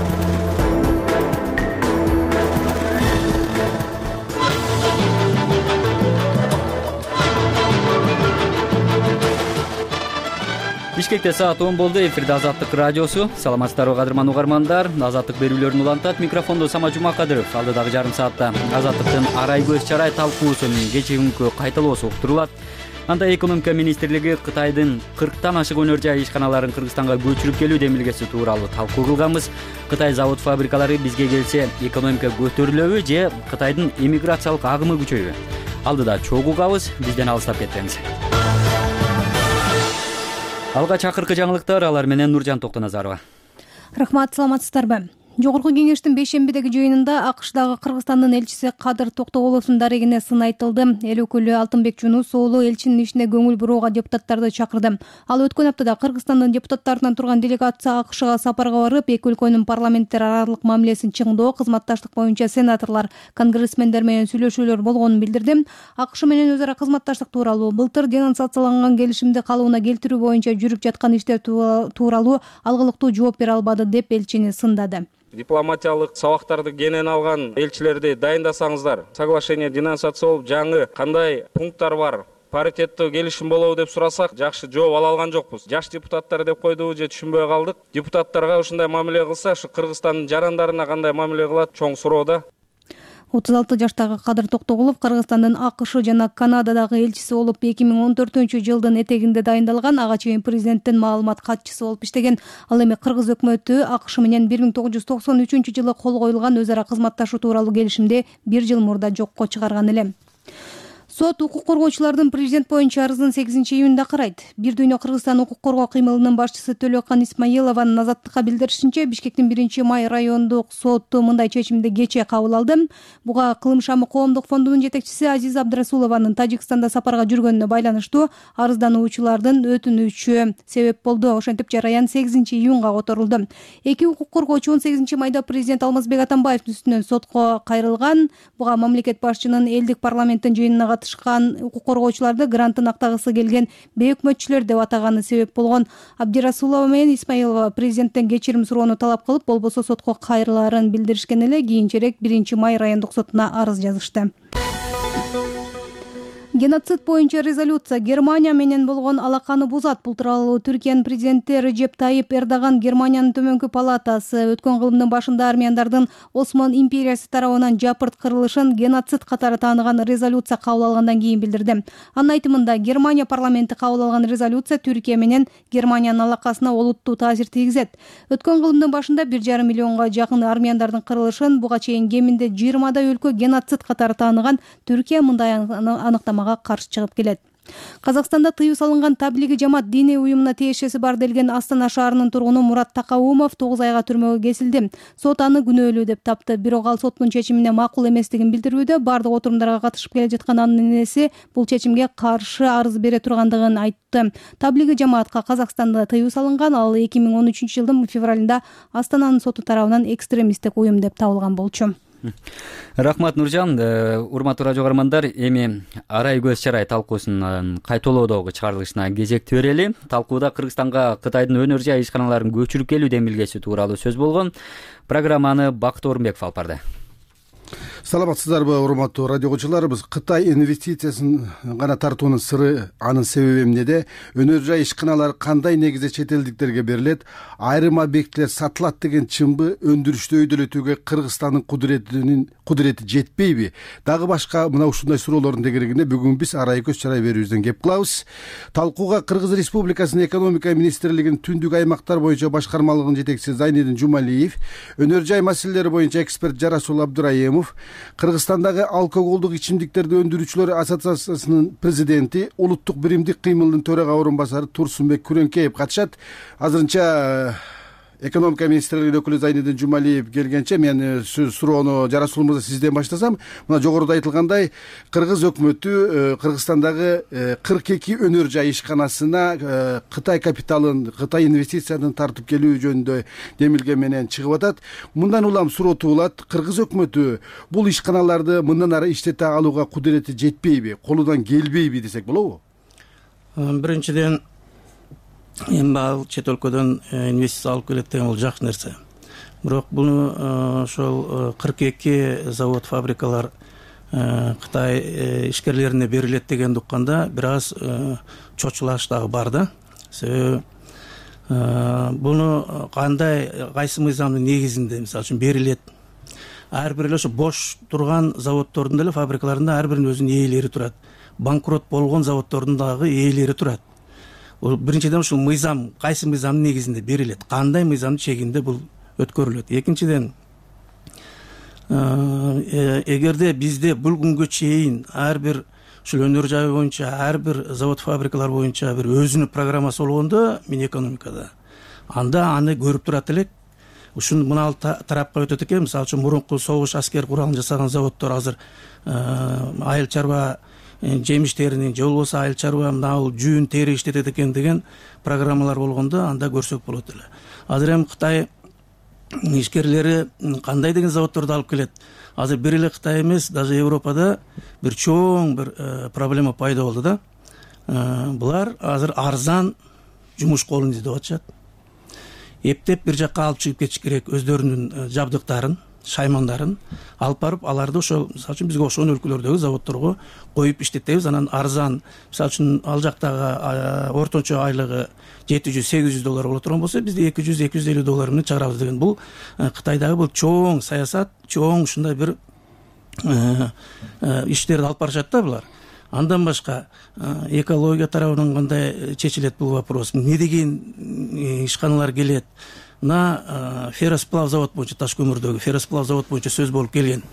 A: Бишкекте саат 10 болду. Эфирде Азаттык радиосу. Саламатсыздарбы кадырман угармандар. Азаттык берүүлөрүн улантат. Микрофондо Сама Жумакадыров. Алдыдагы жарым саатта Азаттыктын Арай көз чарай талкуусунун кечээ күнкү кайталоосу уктурулат. Анда экономика министрлиги Кытайдын 40тан ашык өнөр жай ишканаларын Кыргызстанга көчүрүп келүү демилгеси тууралуу талкуу кылганбыз. Кытай завод фабрикалары бизге келсе экономика көтөрүлөбү же Кытайдын эмиграциялык агымы күчөйбү? Алдыда чогуу кабыз, бизден алыстап кетпеңиз. Алгач акыркы жаңылыктар, алар менен Нуржан Токтоназарова.
B: Рахмат, саламатсыздарбы? Жогорку кеңештин бейшембидеги жыйынында АКШдагы Кыргызстандын элчиси Кадыр Токтоголовдун дарегине сын айтылды. Эл өкүлү Алтынбек Жунус уулу элчинин ишине көңүл бурууга депутаттарды чакырды. Ал өткөн аптада Кыргызстандын депутаттарынан турган делегация АКШга сапарга барып, эки өлкөнүн парламенттер аралык мамилесин чыңдоо, кызматташтык боюнча сенаторлор, конгрессмендер менен сүйлөшүүлөр болгонун билдирди. АКШ менен өз ара кызматташтык тууралуу былтыр денонсацияланган келишимди калыбына келтирүү боюнча жүрүп жаткан иштер тууралуу алгылыктуу жооп бере албады деп элчини сындады.
F: Дипломатиялык сабактарды кенен алган элчилерди дайындасаңыздар, соглашение денонсациялап жаңы кандай пункттар бар, паритеттүү келишим болобу деп сурасак, жакшы жооп ала алган жокпуз. Жаш депутаттар деп койдубу же түшүнбөй калдык. Депутаттарга ушундай мамиле кылса, ушу Кыргызстандын жарандарына кандай мамиле кылат, чоң суроо да.
B: 36 жаштагы Кадыр Токтоголов Кыргызстандын АКШ жана Канададагы элчиси болуп 2014-жылдын этегинде дайындалган. Ага чейин президенттин маалымат катчысы болуп иштеген. Ал эми Кыргыз өкмөтү АКШ менен 1993-жылы кол коюлган өз ара кызматташуу тууралуу келишимди 1 жыл мурда жокко чыгарган эле. Сот укук коргоочулардын президент боюнча арызын 8-июнда карайт. Бир дүйнө Кыргызстан укук коргоо кыймылынын башчысы Төлөкан Исмаилованын Азаттыкка билдиришинче, Бишкектин 1-май райондук соту мындай чечимди кечээ кабыл алды. Буга Кылым шамы коомдук фондунун жетекчиси Азиза Абдрасулованын Тажикстанда сапарга жүргөнүнө байланыштуу арыздануучулардын өтүнүчү себеп болду. Ошентип жараян 8-июнга которулду. Эки укук коргоочу 18-майда президент Алмазбек Атамбаевдин үстүнөн сотко кайрылган. Буга мамлекет башчынын элдик парламенттин жыйынына укук коргоочуларды грантын актагысы келген бейөкмөтчүлөр деп атаганы себеп болгон. Абдрасулова менен Исмаилова президенттен кечирим суроону талап кылып, болбосо сотко кайрылаарын билдиришкен эле. Кийинчерээк 1-май райондук сотуна арыз жазышты. Геноцид боюнча резолюция Германия менен болгон алаканы бузат. Бул тууралуу Түркиянын президенти Режеп Тайип Эрдоган Германиянын төмөнкү палатасы өткөн кылымдын башында армяндардын Осман империясы тарабынан жапырт кырылышын геноцид катары тааныган резолюция кабыл алгандан кийин билдирди. Анын айтымында Германия парламенти кабыл алган резолюция Түркия менен Германиянын алакасына олуттуу таасир тийгизет. Өткөн кылымдын башында 1,5 миллионго жакын армяндардын кырылышын буга чейин кеминде 20 өлкө геноцид катары тааныган. Түркия мындай аныктама каршы чыгып келет. Казакстанда тыюу салынган таблиги жамаат диний уюмуна тиешеси бар делген Астана шаарынын тургуну Мурат Такаумов 9 айга түрмөгө кесилди. Сот аны күнөөлүү деп тапты. Бирок ал соттун чечимине макул эместигин билдирүүдө. Бардык отурумдарга катышып келе жаткан анын энеси бул чечимге каршы арыз бере тургандыгын айтты. Таблиги жамаатка Казакстанда тыюу салынган. Ал 2013-жылдын февралында Астананын соту тарабынан экстремисттик уюм деп табылган болчу.
A: Рахмат, Нуржан. Урматтуу радио каармандар, эми Арай көз чарай талкуусунун кайталоодогу чыгарылышына кезекти берели. Талкууда Кыргызстанга Кытайдын өнөр жай ишканаларын көчүрүп келүү демилгеси тууралуу сөз болгон. Программаны Бакыт Орунбеков алып барды.
W: Саламатсыздарбы, урматтуу радио угуучуларыбыз? Кытай инвестициясын гана тартуунун сыры, анын себеби эмнеде? Өнөр жай ишканалары кандай негизде чет элдиктерге берилет? Айрым объектилер сатылат деген чынбы? Өндүрүштү өйдөлөтүүгө Кыргызстандын кудурети жетпейби? Дагы башка мына ушундай суроолордун тегерегинде бүгүн биз Арай көз чарай берүүбүздөн кеп кылабыз. Талкууга Кыргыз Республикасынын экономика министрлигинин түндүк аймактар боюнча башкармалыгынын жетекчиси Зайнидин Жумалиев, өнөр жай маселелери боюнча эксперт Жарасул Абдыраимов, Кыргызстандагы алкоголдук ичимдиктерди өндүрүүчүлөр ассоциациясынын президенти, улуттук биримдик кыймылдын төрага орун басары Турсунбек Күрөңкеев катышат. Азырынча экономика министрлигинин өкүлү Зайнидин Жумалиев келгенче мен суроону Жарасул мырза сизден баштасам, мына жогоруда айтылгандай кыргыз өкмөтү Кыргызстандагы 42 өнөр жай ишканасына Кытай капиталын, Кытай инвестициясын тартып келүү жөнүндө демилге менен чыгып атат. Мындан улам суроо туулат, кыргыз өкмөтү бул ишканаларды мындан ары иштете алууга кудурети жетпейби, колудан келбейби десек болобу?
G: Биринчиден, эми ал чет өлкөдөн инвестиция алып келет деген бул жакшы нерсе. Бирок буну ошол 42 завод, фабрикалар Кытай ишкерлерине берилет дегенди укканда бир аз чочулаш дагы бар да. Себеби буну кайсы мыйзамдын негизинде мисалы үчүн берилет. Ар бир эле ошо бош турган заводдордун деле, фабрикаларында ар биринин өзүнүн ээлери турат. Банкрот болгон заводдордун дагы ээлери турат. Биринчиден ушул мыйзам кайсы мыйзамдын негизинде берилет, кандай мыйзамдын чегинде бул өткөрүлөт. Экинчиден, эгерде бизде бул күнгө чейин ар бир ушул өнөр жай боюнча, ар бир завод, фабрикалар боюнча бир өзүнүн программасы болгондо, экономикада, анда аны көрүп турат элек. Ушун мына тарапка өтөт экен. Мисалы үчүн мурунку согуш аскер куралын жасаган заводдор азыр айыл чарба жемиштеринин же болбосо айыл чарба мына жүүн тери иштетет экен деген программалар болгондо анда көрсөк болот эле. Азыр эми Кытай ишкерлери кандай деген заводдорду алып келет. Азыр бир эле Кытай эмес, даже Европада бир чоң бир проблема пайда болду да. Булар азыр арзан жумуш колун издеп атышат. Эптеп бир жакка алып чыгып кетиш керек өздөрүнүн жабдыктарын, шаймандарын алып барып, аларды ошол мисалы үчүн бизге окшогон өлкөлөрдөгү заводдорго коюп иштетебиз. Анан арзан, мисалы үчүн ал жактагы орточо айлыгы $700-800 боло турган болсо, бизде $200-250 менен чыгарабыз деген. Бул Кытайдагы бул чоң саясат, чоң ушундай бир иштерди алып барышат да булар. Андан башка экология тарабынан кандай чечилет бул вопрос? Эмне деген ишканалар келет? Мына ферросплав завод боюнча, таш көмүрдөгү ферросплав завод боюнча сөз болуп келген.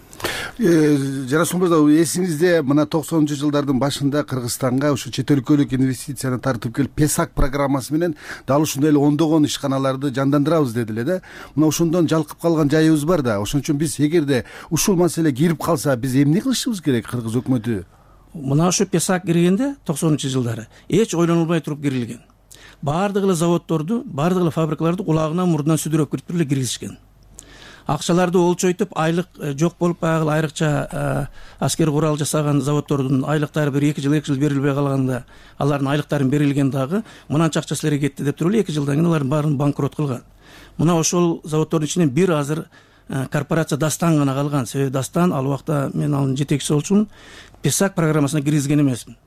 W: Жарасул мырза, эсиңизде мына 90-жылдардын башында Кыргызстанга ушу чет өлкөлүк инвестицияны тартып келип, ПЕСАК программасы менен дал ушундай эле ондогон ишканаларды жандандырабыз деди эле да. Мына ошондон жалкып калган жайыбыз бар да. Ошон үчүн биз эгерде ушул маселе кирип калса, биз эмне кылышыбыз керек, кыргыз өкмөтү?
G: Мына ошо ПЕСАК киргенде 90-жылдары эч ойлонулбай туруп кирилген. Бардык эле заводдорду, бардык эле фабрикаларды кулагынан мурдунан сүдүрөп кирип эле киргизишкен. Акчаларды олчойтуп, айлык жок болуп баягы айрыкча аскер курал жасаган заводдордун айлыктары бир 2 жыл берилбей калганда, алардын айлыктарын берилген дагы мынанча акча силерге кетти деп туруп эле 2 жылдан кийин алардын баарын банкрот кылган. Мына ошол заводдордун ичинен бир азыр корпорация Дастан гана калган. Себеби Дастан ал убакта мен анын жетекчиси болчумун, ПЕСАК программасына киргизген эмесмин.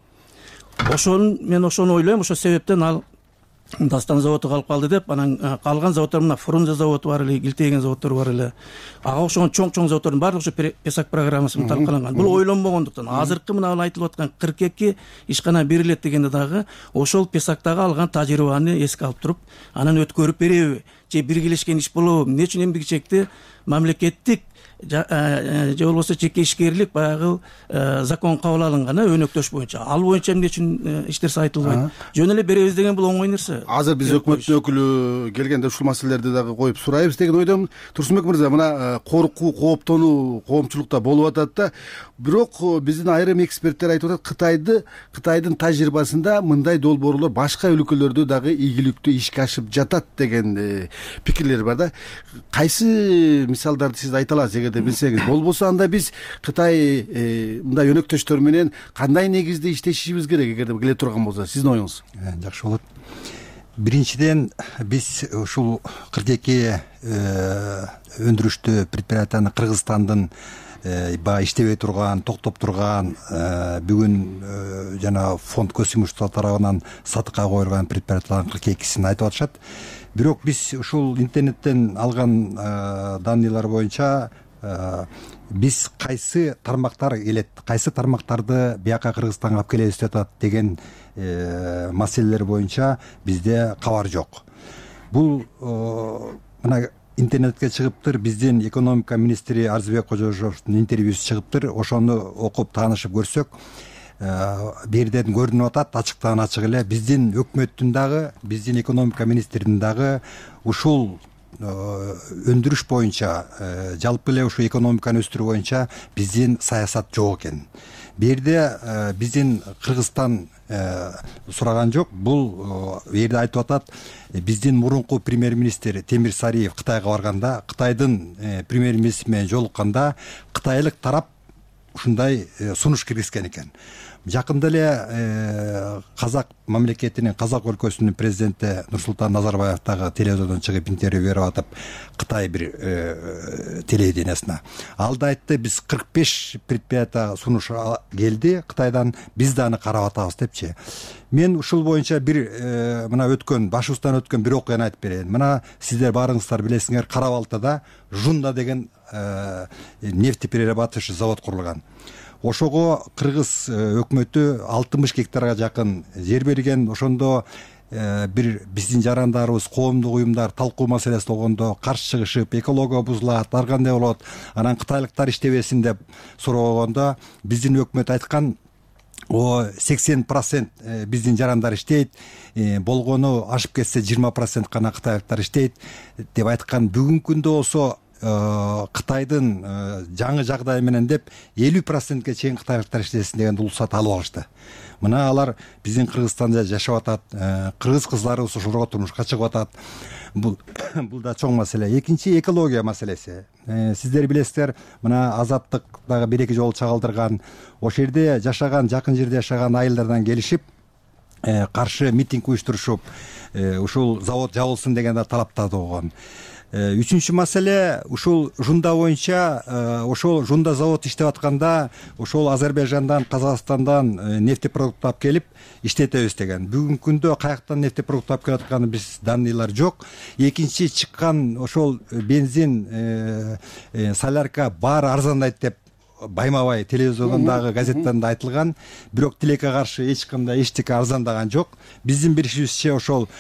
G: Мен ошону ойлойм, ошол себептен ал Дастан заводу калып калды деп, анан калган заводдор мына Фрунзе заводу бар эле, Гилтеген заводдор бар эле. Ага окшогон чоң зауыттардын баардыгы ошо ПЕСАК программасы менен талкаланган. Бул ойлонбогондуктан азыркы мына айтылып аткан 42 ишкана берилет дегенде дагы ошол ПЕСАКтагы алган тажрыйбаны эске алып туруп, анан өткөрүп береби же биргелешкен иш болобу? Эмне үчүн эмгек чекти мамлекеттик же болбосо жеке ишкерлик баягы закон кабыл алынган өнөктөш боюнча, ал боюнча эмне үчүн иштерсе айтылбайт? Жөн эле беребиз деген бул оңой нерсе.
W: Азыр биз өкмөттүн өкүлү келгенде ушул маселелерди дагы коюп сурайбыз деген ойдомун. Турсунбек мырза, мына коркуу, кооптонуу коомчулукта болуп атат да. Бирок биздин айрым эксперттер айтып атат, Кытайдын тажрыйбасында мындай долбоорлор башка өлкөлөрдө дагы игиликтүү ишке ашып жатат деген пикирлер бар да. Кайсы мисалдарды сиз айта аласыз эгерде билсеңиз? Болбосо анда биз Кытай мындай өнөктөштөр менен кандай негизде иштешибиз керек эгерде келе турган болсо, сиздин оюңуз?
H: Жакшы болот. Биринчиден биз ушул 42 өндүрүштүү предприятияны Кыргызстандын баягы иштебей турган, токтоп турган, бүгүн жана фонд көзөмөлчүлөр тарабынан сатыкка коюлган предприятиялардын 42-син айтып атышат. Бирок биз ушул интернеттен алган данныйлар боюнча биз кайсы тармактар келет, кайсы тармактарды бияка Кыргызстанга алып келебиз деп атат деген маселелер боюнча бизде кабар жок. Бул мына интернетке чыгыптыр, биздин экономика министри Арзыбек Кожожовдун интервьюсу чыгыптыр. Ошону окуп таанышып көрсөк, берден көрүнүп атат. Ачыктан ачык эле биздин өкмөттүн дагы, биздин экономика министринин дагы ушул өндүрүш боюнча, жалпы эле ушу экономиканы өстүрүү боюнча биздин саясат жок экен. Бул жерде биздин Кыргызстан сураган жок. Бул жерде айтып атат, биздин мурунку премьер-министр Темир Сариев Кытайга барганда, Кытайдын премьер-министри менен жолукканда кытайлык тарап ушундай сунуш киргизген экен. Жакында эле казак мамлекетинин, казак өлкөсүнүн президенти Нурсултан Назарбаев дагы телевизордон чыгып интервью берип атып, Кытай бир телевидениясына. Ал да айтты, биз 45 предприятия сунуш келди Кытайдан, биз да аны карап атабыз депчи. Мен ушул боюнча бир мына башыбыздан өткөн бир окуяны айтып берейин. Мына сиздер баарыңыздар билесиңер, Кара-Балтада Жунда деген нефтеперерабатывающий завод курулган. Ошого Кыргыз өкмөтү 60 гектарга жакын жер берген. Ошондо бир биздин жарандарыбыз, коомдук уюмдар талкуу маселеси болгондо каршы чыгышып, экология бузулат, ар кандай болот, анан кытайлыктар иштебесин деп сурагондо биздин өкмөт айткан, 80% биздин жарандар иштейт, болгону ашып кетсе 20% гана кытайлыктар иштейт деп айткан. Бүгүнкү күндө болсо Кытайдын жаңы жагдайы менен деп 50%ге чейин кытайлыктар иштесин деген уруксат алып алышты. Мына алар биздин Кыргызстанда жашап атат, кыргыз кыздарыбыз ошолорго турмушка чыгып атат. Бул да чоң маселе. Экинчи экология маселеси. Сиздер билесиздер, мына Азаттык дагы 1-2 жолу чагылдырган, ошол жерде жашаган, жакын жерде жашаган айылдардан келишип каршы митинг уюштурушуп, ушул завод жабылсын деген да талаптарды койгон. Үчүнчү маселе, ушул Жунда боюнча, ошол Жунда завод иштеп атканда, ошол Азербайжандан, Казакстандан нефтепродукт алып келип иштетебиз деген. Бүгүнкү күндө каяктан нефтепродукт алып келип атканы биз данныйлар жок. Экинчи чыккан ошол бензин, солярка баары арзандайт деп байма-бай телевизордон дагы, газеттен да айтылган. Бирок тилекке каршы эч кандай эчтеке арзандаган жок. Биздин билишибизче ошол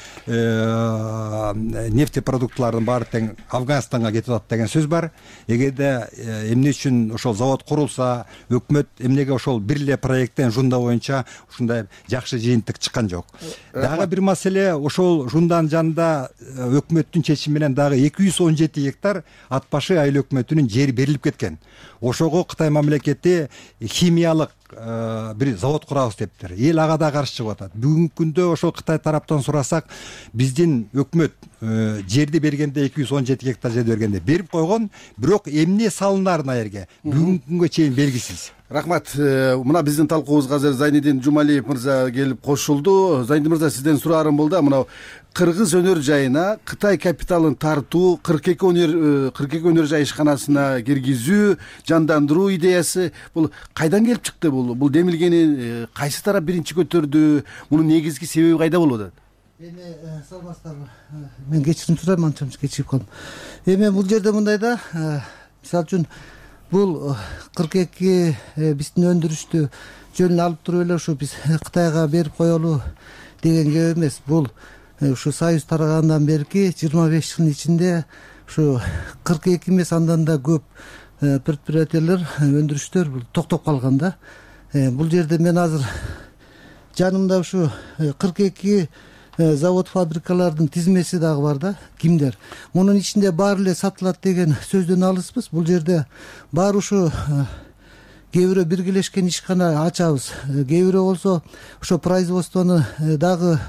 H: нефтепродуктлардын баары тең Афганистанга кетип атат деген сөз бар. Эгерде эмне үчүн ошол завод курулса, өкмөт эмнеге ошол бир эле проекттен Жунда боюнча ушундай жакшы жыйынтык чыккан жок. Дагы бир маселе, ошол Жунданын жанында өкмөттүн чечими менен дагы 217 гектар ат башы айыл өкмөтүнүн жери берилип кеткен. Ошого Кытай мамлекети химиялык бир завод курабыз дептир. Эл ага да каршы чыгып атат. Бүгүнкү күндө ошол Кытай тараптан сурасак, биздин өкмөт жерди бергенде 217 гектар жерди бергенде берип койгон, бирок эмне салынарына жерге бүгүнкү күнгө чейин белгисиз.
W: Рахмат. Мына биздин талкуубузга азыр Зайнидин Жумалиев мырза келип кошулду. Зайнидин мырза, сизден сураарым болду. Мына Кыргыз өнөр жайына Кытай капиталын тартуу, 42 өнөр жай ишканасына киргизүү, жандандыруу идеясы бул кайдан келип чыкты? Бул демилгени кайсы тарап биринчи көтөрдү? Мунун негизги себеби кайда болуп атат?
E: Саламатсыздарбы? Мен кечирим сурайм, анча кечирип калдым. Бул жерде мындай да, мисалы үчүн бул 42 биздин өндүрүштү жөнүн алып туруп эле ушу биз Кытайга берип коелу деген кеп эмес. Бул ушу союз тарагандан берки 25 жылдын ичинде ушу 42 эмес, андан да көп предприятиялар, өндүрүштөр бул токтоп калган да. Бул жерде мен азыр жанымда ушу 42 завод, фабрикалардын тизмеси дагы бар да. Кимдер? Мунун ичинде баары эле сатылат деген сөздөн алыспыз. Бул жерде баары ушу кээ бирөө биргелешкен ишкана ачабыз, кээ бирөө болсо ошо производствону дагы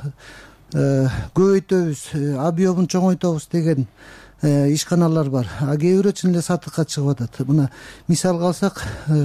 E: көбөйтөбүз, объемун чоңойтобуз деген ишканалар бар. А кээ бирөө чын эле сатыкка чыгып атат. Мына мисалга алсак,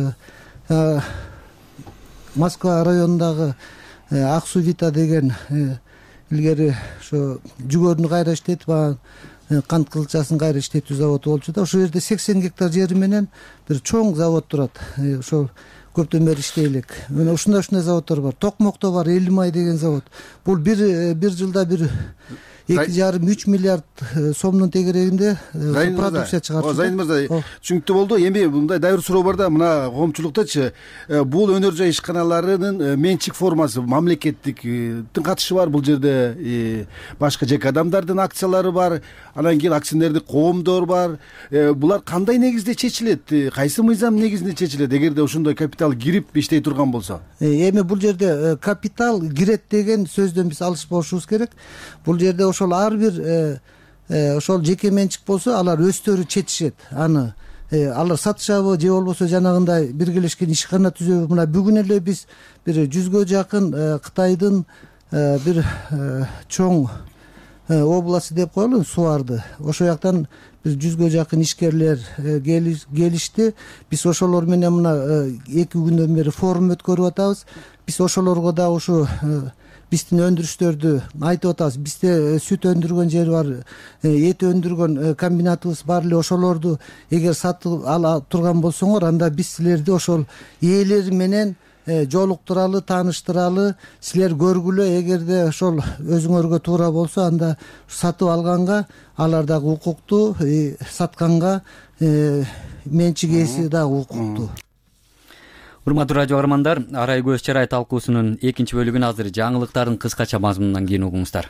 E: Москва районундагы Ак Суу Вита деген илгери ошо жүгөрүнү кайра иштетип, кант кылчасын кайра иштетүү заводу болчу да. Ошол жерде 80 гектар жери менен бир чоң завод турат. Ошол көптөн бери иштей элек. Мына ушундай заводдор бар. Токмокто бар, Элимай деген завод. Бул бир жылда бир 2,5-3 миллиард сомдун тегерегинде продукция чыгарчу.
W: Зайын мырза, түшүнүктүү болду. Эми мындай дайыр суроо бар да, мына коомчулуктачы бул өнөр жай ишканаларынын менчик формасы мамлекеттиктин катышы бар. Бул жерде башка жеке адамдардын акциялары бар, анан кийин акционердик коомдор бар. Булар кандай негизде чечилет? Кайсы мыйзам негизинде чечилет эгерде ошондой капитал кирип иштей турган болсо?
E: Эми бул жерде капитал кирет деген сөздөн биз алышпашыбыз керек. Бул жерде ошол ар бир ошол жеке менчик болсо алар өздөрү чечишет. Аны алар сатышабы же болбосо жанагындай биргелешкен ишкана түзөбү. Мына бүгүн эле биз бир 100гө жакын Кытайдын бир чоң областы деп коелу, Суарды. Ошол жактан бир 100гө жакын ишкерлер келишти. Биз ошолор менен мына 2 күндөн бери форум өткөрүп атабыз. Биз ошолорго да ушу биздин өндүрүштөрдү айтып атабыз. Бизде сүт өндүргөн жер бар, эт өндүргөн комбинатыбыз бар эле. Ошолорду эгер сатып ала турган болсоңор, анда биз силерди ошол ээлери менен жолуктуралы, тааныштыралы, силер көргүлө. Эгерде ошол өзүңөргө туура болсо, анда сатып алганга алар дагы укуктуу, сатканга менчик ээси дагы укуктуу.
A: Урматтуу радио каармандар, Арай көз чарай талкуусунун экинчи бөлүгүн азыр жаңылыктардын кыскача мазмунунан кийин угуңуздар.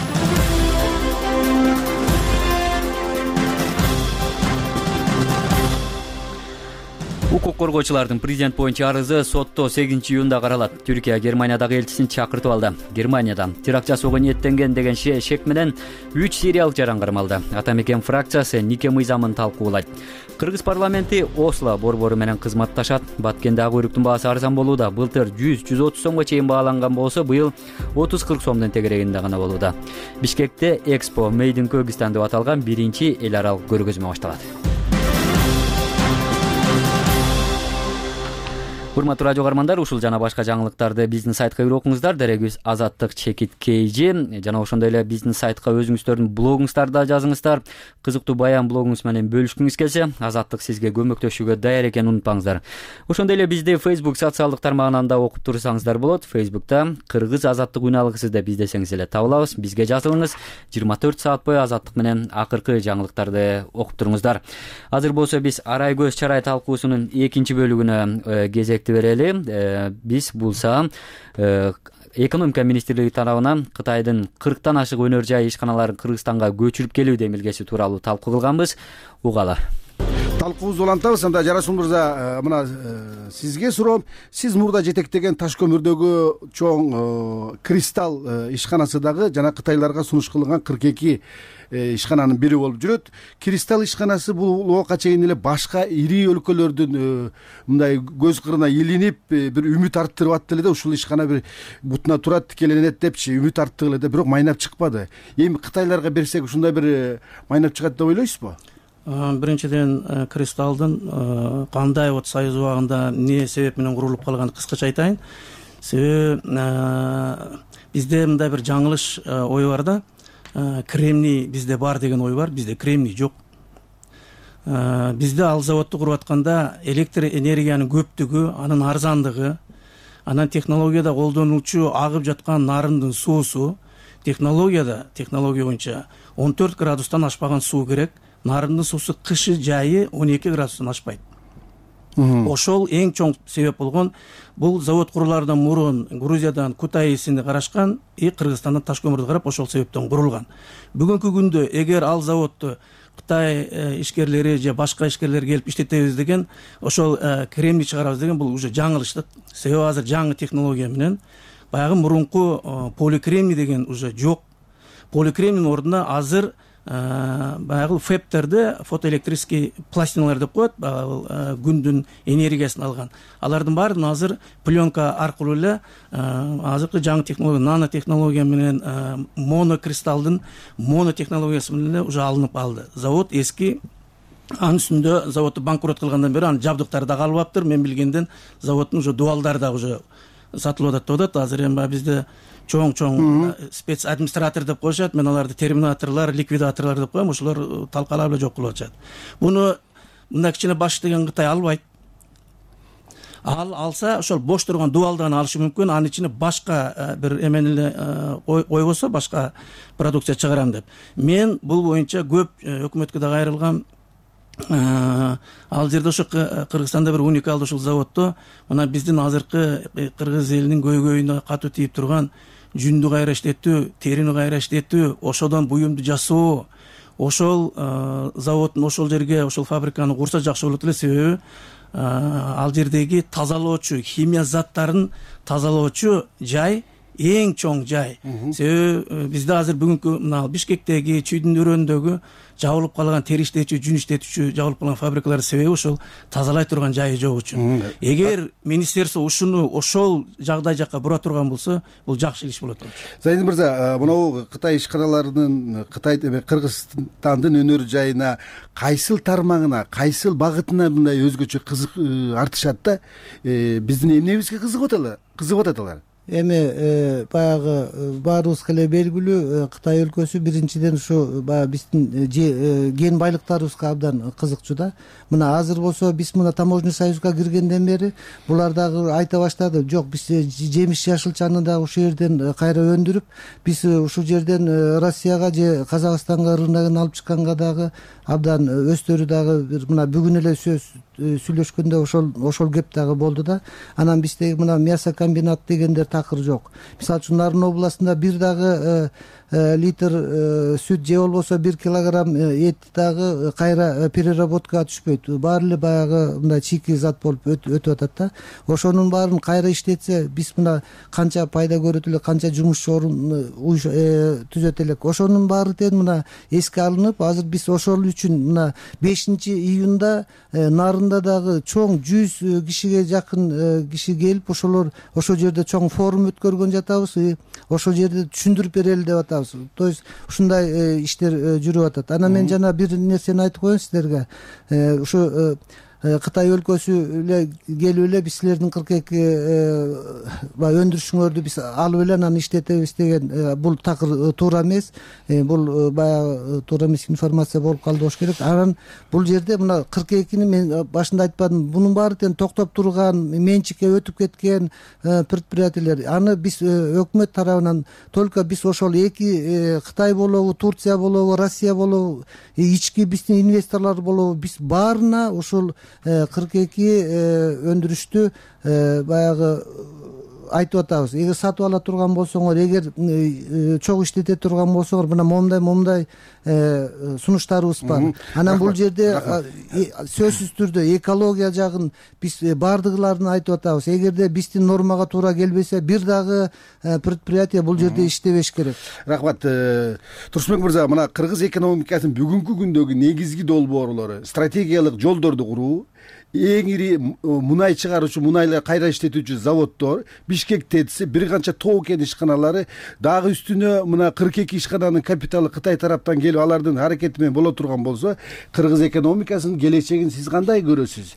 A: Укук коргоочулардын президент боюнча арызы сотто 8-июнда каралат. Түркия Германиядагы элчисин чакыртып алды. Германияда теракт жасоого ниеттенген деген шек менен 3 сириялык жаран кармалды. Ата мекен фракциясы нике мыйзамын талкуулайт. Кыргыз парламенти Осло борбору менен кызматташат. Баткендагы уйруктун баасы арзан болууда. Былтыр 100-130 сомго чейин бааланган болсо, быйыл 30-40 сомдун тегерегинде гана болууда. Бишкекте Экспо Made in Kyrgyzstan деп аталган биринчи эл аралык көргөзмө башталат. Урматтуу радио каармандар, ушул жана башка жаңылыктарды биздин сайтка кирип окуңуздар. Дарегибиз Азаттык _KG. Жана ошондой эле биздин сайтка өзүңүздөрдүн блогуңуздарды да жазыңыздар. Кызыктуу баян блогуңуз менен бөлүшкүңүз келсе, Азаттык сизге көмөктөшүүгө даяр экенин унутпаңыздар. Ошондой эле бизди Facebook социалдык тармагынан да окуп турсаңыздар болот. Facebook'та Кыргыз Азаттык уйналгысыз деп издесеңиз эле табылабыз. Бизге жазылыңыз. 24 саат бою Азаттык менен акыркы жаңылыктарды окуп туруңуздар. Азыр болсо биз Арай көз чарай талкуусунун экинчи бөлүгүнө кезек берели. Биз булса экономика министрлиги тарабынан Кытайдын 40тан ашык өнөр жай ишканаларын Кыргызстанга көчүрүп келүү демилгеси тууралуу талкуу кылганбыз. Угалы.
W: Талкуубузду улантабыз. Анда Жарасул мырза, мына сизге суроом. Сиз мурда жетектеген Таш көмүрдөгү чоң Кристалл ишканасы дагы жана Кытайларга сунуш кылынган 42 ишкананын бири болуп жүрөт. Кристалл ишканасы бул убакка чейин эле башка ири өлкөлөрдүн мындай көз кырына илинип бир үмүт арттырып атты эле да, ушул ишкана бир бутуна турат, тикеленет депчи үмүт арттык эле да, бирок майнап чыкпады. Эми Кытайларга берсек ушундай бир майнап чыгат деп ойлойсузбу?
G: Биринчиден Кристаллдын кандай вот Союз убагында эмне себеп менен курулуп калганын кыскача айтайын. Себеби бизде мындай бир жаңылыш ой бар да. Кремний бизде бар деген ой бар, бизде кремний жок. Бизде ал заводду куруп атканда электр энергиянын көптүгү, анын арзандыгы, анан технологияда колдонулчу агып жаткан нарындын суусу, технология боюнча 14 градустан ашпаган суу керек. Нарындын суусу кышы жайы 12 градустан ашпайт. Ошол эң чоң себеп болгон. Бул завод курулардан мурун Грузиядан Кутайсини карашкан, Кыргызстандан Таш көмүрдү карап ошол себептен курулган. Бүгүнкү күндө эгер ал заводду Кытай ишкерлери же башка ишкерлер келип иштетебиз деген, ошол кремний чыгарабыз деген, бул уже жаңылыштык. Себеби азыр жаңы технология менен баягы мурунку поликремний деген уже жок. Поликремнин ордуна азыр баягы фептерде фотоэлектрический пластиналар деп коет, күндүн энергиясын алган. Алардын баарын азыр пленка аркылуу эле азыркы жаңы технология, нанотехнология менен монокристалдын монотехнологиясы менен эле уже алынып алды. Завод эски, анын үстүндө заводду банкрот кылгандан бери анын жабдыктары да калбаптыр. Мен билгенден заводдун уже дуалдары да уже сатылып атат деп атат. Азыр эми бизде чоң спец администратор деп коюшат. Мен аларды терминаторлор, ликвидаторлор деп коем. Ошолор талкалап эле жок кылып атышат. Буну мындай кичине баш деген Кытай албайт. ал алса ошол бош турган дубалдан алышы мүмкүн, анын ичине башка бир эмени эле койбосо башка продукция чыгарам деп. Мен бул боюнча көп өкмөткө да кайрылгам. Ал жерде ошо Кыргызстанда бир уникалдуу ушул заводдо мына биздин азыркы кыргыз элинин көйгөйүнө катуу тийип турган жүндү кайра иштетүү, терини кайра иштетүү, ошодон буюмду жасоо, ошол заводдун ошол жерге ошол фабриканы курса жакшы болот эле. Себеби ал жердеги тазалоочу, химия заттарын тазалоочу жай эң чоң жай. Себеби бизде азыр бүгүнкү мына Бишкектеги, Чүйдүн өрөөнүндөгү жабылып калган тери иштетүүчү, жүн иштетүүчү жабылып калган фабрикалардын себеби ошол тазалай турган жайы жок үчүн. Эгер министерство ушуну ошол жагдай жакка бура турган болсо, бул жакшы иш болот.
W: Зайдин мырза, мынау Кытай ишканаларынын Кыргызстандын өнөр жайына кайсыл тармагына, кайсыл багытына мындай өзгөчө кызык артышат да? Биздин эмнебизге кызыгып атат алар?
E: Эми баягы баарыбызга эле белгилүү, Кытай өлкөсү биринчиден ушу баягы биздин кен байлыктарыбызга абдан кызыкчу да. Мына азыр болсо биз мына таможенный союзга киргенден бери булар дагы айта баштады. Жок, биз жемиш жашылчаны дагы ушул жерден кайра өндүрүп, биз ушул жерден Россияга же Казакстанга, рыногуна алып чыкканга дагы абдан өздөрү дагы бир мына бүгүн эле сүйлөшкөндө ошол кеп дагы болду да. Анан биздеги мына мясо комбинат дегендер такыр жок. Мисалы үчүн Нарын областында бир дагы литр сүт же болбосо 1 килограмм эт дагы кайра переработкага түшпөйт. Баары эле баягы мындай чийки зат болуп өтүп атат да. Ошонун баарын кайра иштетсе, биз мына канча пайда көрөт элек, канча жумуш орун түзөт элек. Ошонун баары тең мына эске алынып, азыр биз ошол үчүн мына 5-июнда Нарында дагы чоң 100 кишиге жакын киши келип, ошол жерде чоң форум өткөргөн жатабыз. Ошол жерде түшүндүрүп берели деп атабыз. То есть ушундай иштер жүрүп атат. Анан мен жана бир нерсени айтып коеюн сиздерге. Ушу Кытай өлкөсү эле келип эле биз силердин 42 өндүрүшүңөрдү биз алып эле анан иштетебиз деген бул такыр туура эмес. Бул баягы туура эмес информация болуп калды болуш керек. Анан бул жерде мына 42-ни мен башында айтпадым. Бунун баары тең токтоп турган, менчикке өтүп кеткен предприятиелер. Аны биз өкмөт тарабынан только биз ошол эки Кытай болобу, Турция болобу, Россия болобу, ички биздин инвесторлор болобу, биз баарына ошол 42 өндүрүштү баягы айтып атабыз. Эгер сатып ала турган болсоңор, эгер чоң иштете турган болсоңор, мына момундай сунуштарыбыз бар. Анан бул жерде сөзсүз түрдө экология жагын биз бардыгыларын айтып атабыз. Эгерде биздин нормага туура келбесе, бир дагы предприятие бул жерде иштебеш керек.
W: Рахмат. Турсунбек мырза, мына кыргыз экономикасынын бүгүнкү күндөгү негизги долбоорлору стратегиялык жолдорду куруу, эң ири мунай чыгаруучу, мунайлар кайра иштетүүчү заводдор, Бишкек ТЭЦи, бир канча тоо кен ишканалары, дагы үстүнө мына 42 ишкананын капиталы Кытай тараптан келип, алардын аракети менен боло турган болсо, кыргыз экономикасынын келечегин сиз кандай көрөсүз?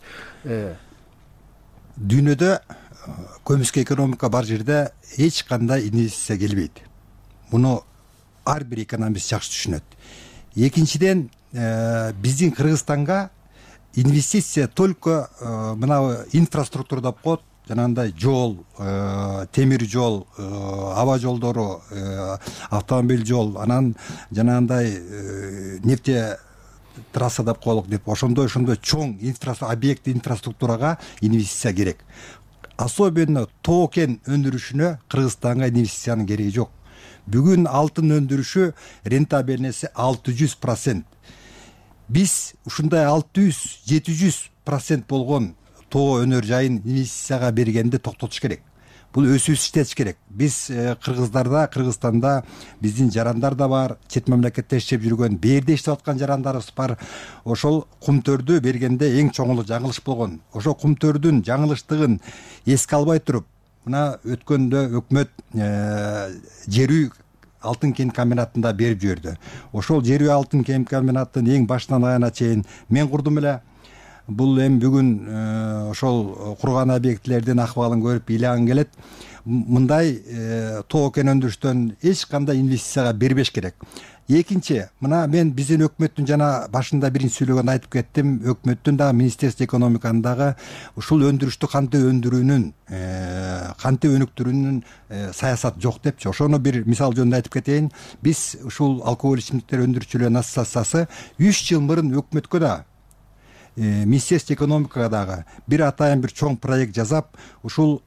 H: Дүйнөдө көмүскө экономика бар жерде эч кандай инвестиция келбейт. Муну ар бир экономист жакшы түшүнөт. Экинчиден, биздин Кыргызстанга инвестиция только мына инфраструктура деп коет, жанагындай жол, темир жол, аба жолдору, автомобиль жол, анан жанагындай нефте трасса деп коелук деп, ошондой чоң объект инфраструктурага инвестиция керек. Особенно тоо кен өндүрүшүнө Кыргызстанга инвестициянын кереги жок. Бүгүн алтын өндүрүшү рентабельности 600%. Биз ушундай 600-700% болгон тоо өнөр жайын инвестицияга бергенде токтотуш керек. Бул өсүш иштетиш керек. Биз Кыргызстанда биздин жарандар да бар, чет мамлекетте иштеп жүргөн, берде иштеп аткан жарандарыбыз бар. Ошол кумтөрдү бергенде эң чоң жаңылыш болгон. Ошол кумтөрдүн жаңылыштыгын эске албай туруп, мына өткөндө өкмөт жерүү алтын кен комбинатында берип жиберди. Ошол жерүү алтын кен комбинатын эң башынан аягына чейин мен курдум эле. Бул эми бүгүн ошол курган объектилердин акыбалын көрүп ыйлагың келет. мындай тоо кен өндүрүштөн эч кандай инвестицияга бербеш керек. Экинчи, мына мен биздин өкмөттүн жана башында биринчи сүйлөгөндө айтып кеттим, өкмөттүн дагы Министерство экономиканын дагы ушул өндүрүштү кантип өндүрүүнүн, кантип өнүктүрүүнүн саясаты жок депчи. Ошону бир мисал жөнүндө айтып кетейин. Биз ушул алкоголь ичимдиктер өндүрүүчүлөрүнүн ассоциациясы 3 жыл мурун өкмөткө да Министерство экономикага дагы бир атайын бир чоң проект жасап, ушул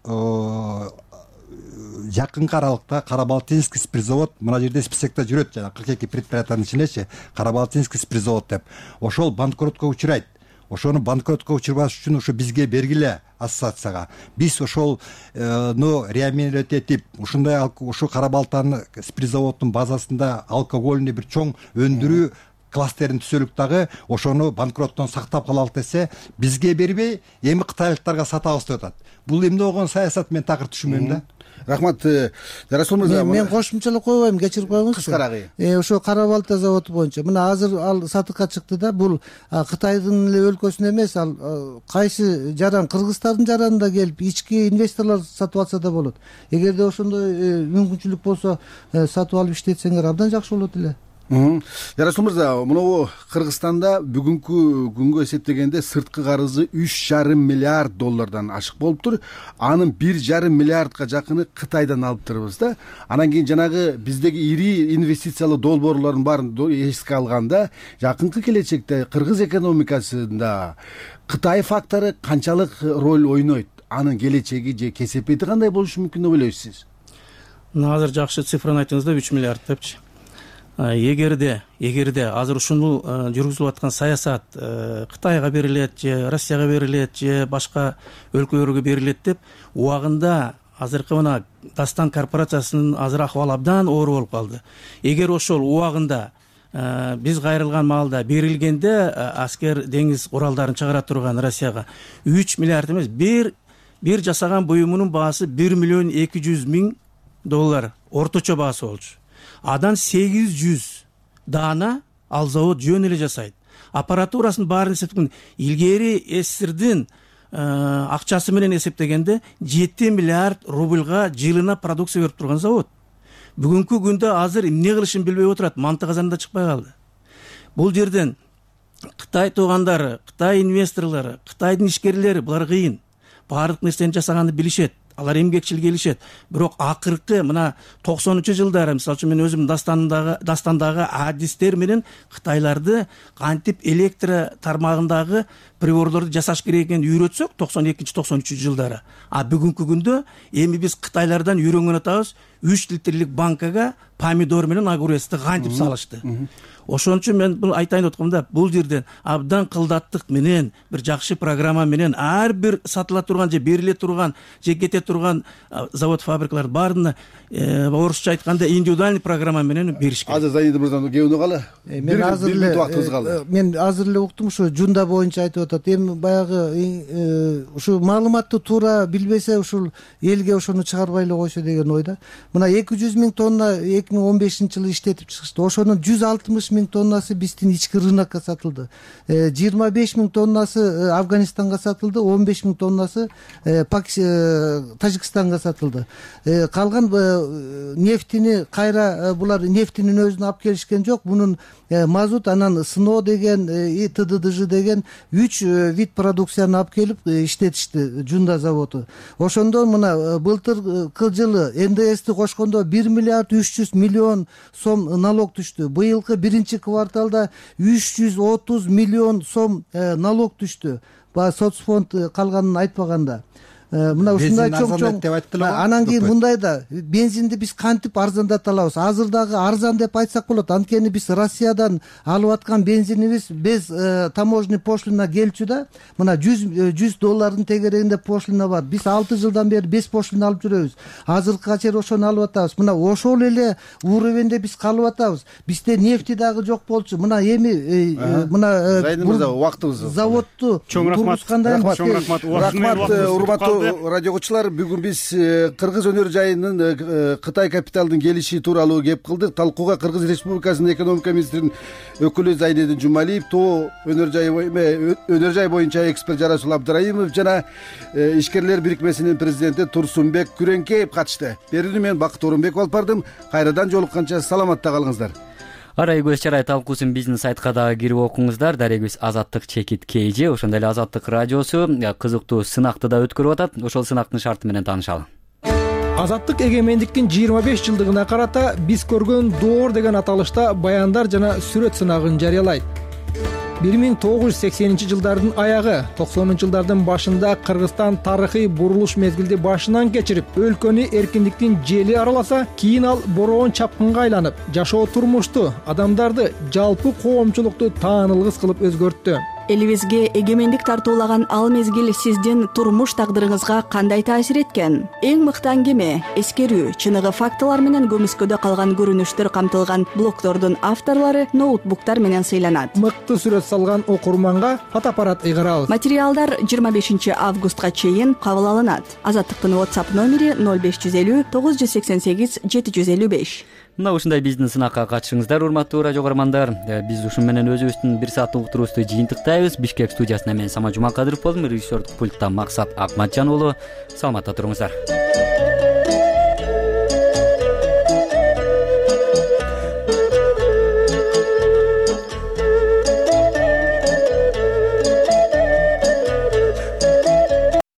H: жакынкы аралыкта Карабалтинский спиртзавод, мына жерде списокто жүрөт, жана 42 предприятиянын ичиндечи Карабалтинский спиртзавод деп, ошол банкротко учурайт. Ошону банкротко учурбаш үчүн ушу бизге бергиле ассоциацияга. Биз ошол реабилитация этип, ушундай ушу Карабалтан спиртзаводдун базасында алкогольный бир чоң өндүрүү кластерин түзөлүк дагы, ошону банкроттон сактап калалык десе, бизге бербей, эми кытайлыктарга сатабыз деп атат. Бул эмне болгон саясат, мен такыр түшүнбөйм да.
W: Рахмат. Жарасул мырза,
E: мен кошумчалап койбойм, кечирип коюңузчу.
W: Кыскараак.
E: Ошо Карабалта заводу боюнча мына азыр ал сатыкка чыкты да, бул Кытайдын эле өлкөсүнө эмес, ал кайсы жаран, Кыргызстандын жаранында келип ички инвесторлор сатып алса да болот. Эгерде ошондой мүмкүнчүлүк болсо, сатып алып иштетсеңер абдан жакшы болот эле.
W: Жарасул мырза, мынау Кыргызстанда бүгүнкү күнгө эсептегенде сырткы карызы 3,5 миллиард доллардан ашык болуптур. Анын 1,5 миллиардка жакыны Кытайдан алыптырбыз да. Анан кийин жанагы биздеги ири инвестициялык долбоорлордун баарын эске алганда, жакынкы келечекте кыргыз экономикасында Кытай фактору канчалык роль ойнойт? Анын келечеги же кесепети кандай болушу мүмкүн деп ойлойсуз?
G: Азыр жакшы цифраны айттыңыз да, 3 миллиард депчи. Эгерде азыр ушуну жүргүзүлүп аткан саясат Кытайга берилет же Россияга берилет же башка өлкөлөргө берилет деп, убагында азыркы мына Дастан корпорациясынын азыр акыбалы абдан оор болуп калды. Эгер ошол убагында биз кайрылган маалда берилгенде, аскер деңиз куралдарын чыгара турган Россияга 3 миллиард эмес, бир жасаган буюмунун баасы 1 миллион 200 миң доллар орточо баасы болчу. Адан 800 даана ал завод жөн эле жасайт. Аппаратурасын баарын эсептегенде, илгери СССРдин акчасы менен эсептегенде 7 миллиард рубльга жылына продукция берип турган завод. Бүгүнкү күндө азыр эмне кылышын билбей отурат, манты казанында чыкпай калды. Бул жерден Кытай туугандары, Кытай инвесторлору, Кытайдын ишкерлери булар кыйын. Баардык нерсени жасаганды билишет. Алар эмгекчил келишет. Бирок акыркы мына 90-жылдары, мисалы үчүн мен өзүм Дастандагы адистер менен Кытайларды кантип электро тармагындагы приборлорду жасаш керек экенин үйрөтсөк 92-93 жылдары. Бүгүнкү күндө эми биз Кытайлардан үйрөнгөн атабыз, 3 литрлик банкага помидор менен огурецти кантип салышты. Ошон үчүн мен бул айтайын деп аткам да, бул жерден абдан кылдаттык менен, бир жакшы программа менен ар бир сатыла турган же бериле турган же кете турган завод фабрикалар баарына орусча айтканда индивидуальный программа менен бериш керек.
W: Азыр Зайнидов мырзанын кеп калы.
E: Мен азыр эле уктум, ушу жунда боюнча айтып атат. Эми баягы ушу маалыматты туура билбесе, ушул элге ошону чыгарбай эле койсо деген ойда. Мына 200 миң тонна 2015-жылы иштетип чыгышты. Ошонун 160 миң тоннасы биздин ички рынокко сатылды. 25 миң тоннасы Афганистанга сатылды, 15 миң тоннасы Тажикстанга сатылды. Калган нефтини кайра булар нефтинин өзүн алып келишкен жок. Мунун мазут, анан СНО деген, ТДДЖ деген 3 вид продукцияны алып келип иштетишти Жунда заводу. Ошондо мына былтыркы жылы НДСти кошкондо 1 миллиард 300 миллион сом налог түштү. Быйылкы биринчи кварталда 330 миллион сом налог түштү. Соцфонд калганын айтпаганда. Мына ушундай чоң анан кийин мындай да, бензинди биз кантип арзандата алабыз? Азыр дагы арзан деп айтсак болот. Анткени биз Россиядан алып аткан бензинибиз без таможенный пошлина келчү да. Мына $100 тегерегинде пошлина бар. Биз 6 жылдан бери без пошлина алып жүрөбүз. Азыркыга чейин ошону алып атабыз. Мына ошол эле уровенде биз калып атабыз. Бизде нефти дагы жок болчу. Мына эми мына
W: Зайнидов мырза, убактыбыз.
E: Заводду
Q: чоң рахмат.
W: Рахмат, урматтуу урматтуу радио угуучулар, бүгүн биз Кыргыз өнөр жайынын Кытай капиталдын келиши тууралуу кеп кылдык. Талкууга Кыргыз Республикасынын экономика министринин өкүлү Зайнедин Жумалиев, Тоо өнөр жай боюнча эксперт Жарасул Абдыраимов жана ишкерлер бирикмесинин президенти Турсунбек Күреңкеев катышты. Берүүнү мен Бакыт Орунбеков алып бардым. Кайрадан жолукканча саламатта калыңыздар.
A: Арай көз чарай талкуусун биздин сайтка дагы кирип окуңуздар. Дарегибиз Азаттык чекит KG, ошондой эле Азаттык радиосу кызыктуу сынакты да өткөрүп атат. Ошол сынактын шарты менен таанышалы.
D: Азаттык эгемендиктин 25 жылдыгына карата биз көргөн доор деген аталышта баяндар жана сүрөт сынагын жарыялайт. 1980-жылдардын аягы, 90-жылдардын башында Кыргызстан тарыхый бурулуш мезгилди башынан кечирип, өлкөнү эркиндиктин жели араласа, кийин ал бороон чапкынга айланып, жашоо турмушту, адамдарды, жалпы коомчулукту таанылгыс кылып өзгөрттү.
U: Элибизге эгемендик тартуулаган ал мезгил сиздин турмуш тагдырыңызга кандай таасир эткен? Эң мыкты аңгеме, эскерүү, чыныгы фактылар менен көмүскөдө калган көрүнүштөр камтылган блогдордун авторлору ноутбуктар менен сыйланат.
D: Мыкты сүрөт салган окурманга фотоаппарат ыйгарабыз.
U: Материалдар 25 августка чейин кабыл алынат. Азаттыктын WhatsApp номери 0550 988 755.
A: Мына ушундай биздин сынакка катышыңыздар, урматтуу радио көрөрмандар. Биз ушун менен өзүбүздүн 1 сааттык уктуруубузду жыйынтыктайбыз. Бишкек студиясынан мен Сама Жумакадыров болдум, режиссердук пультта Максат Акматжан уулу. Саламатта туруңуздар.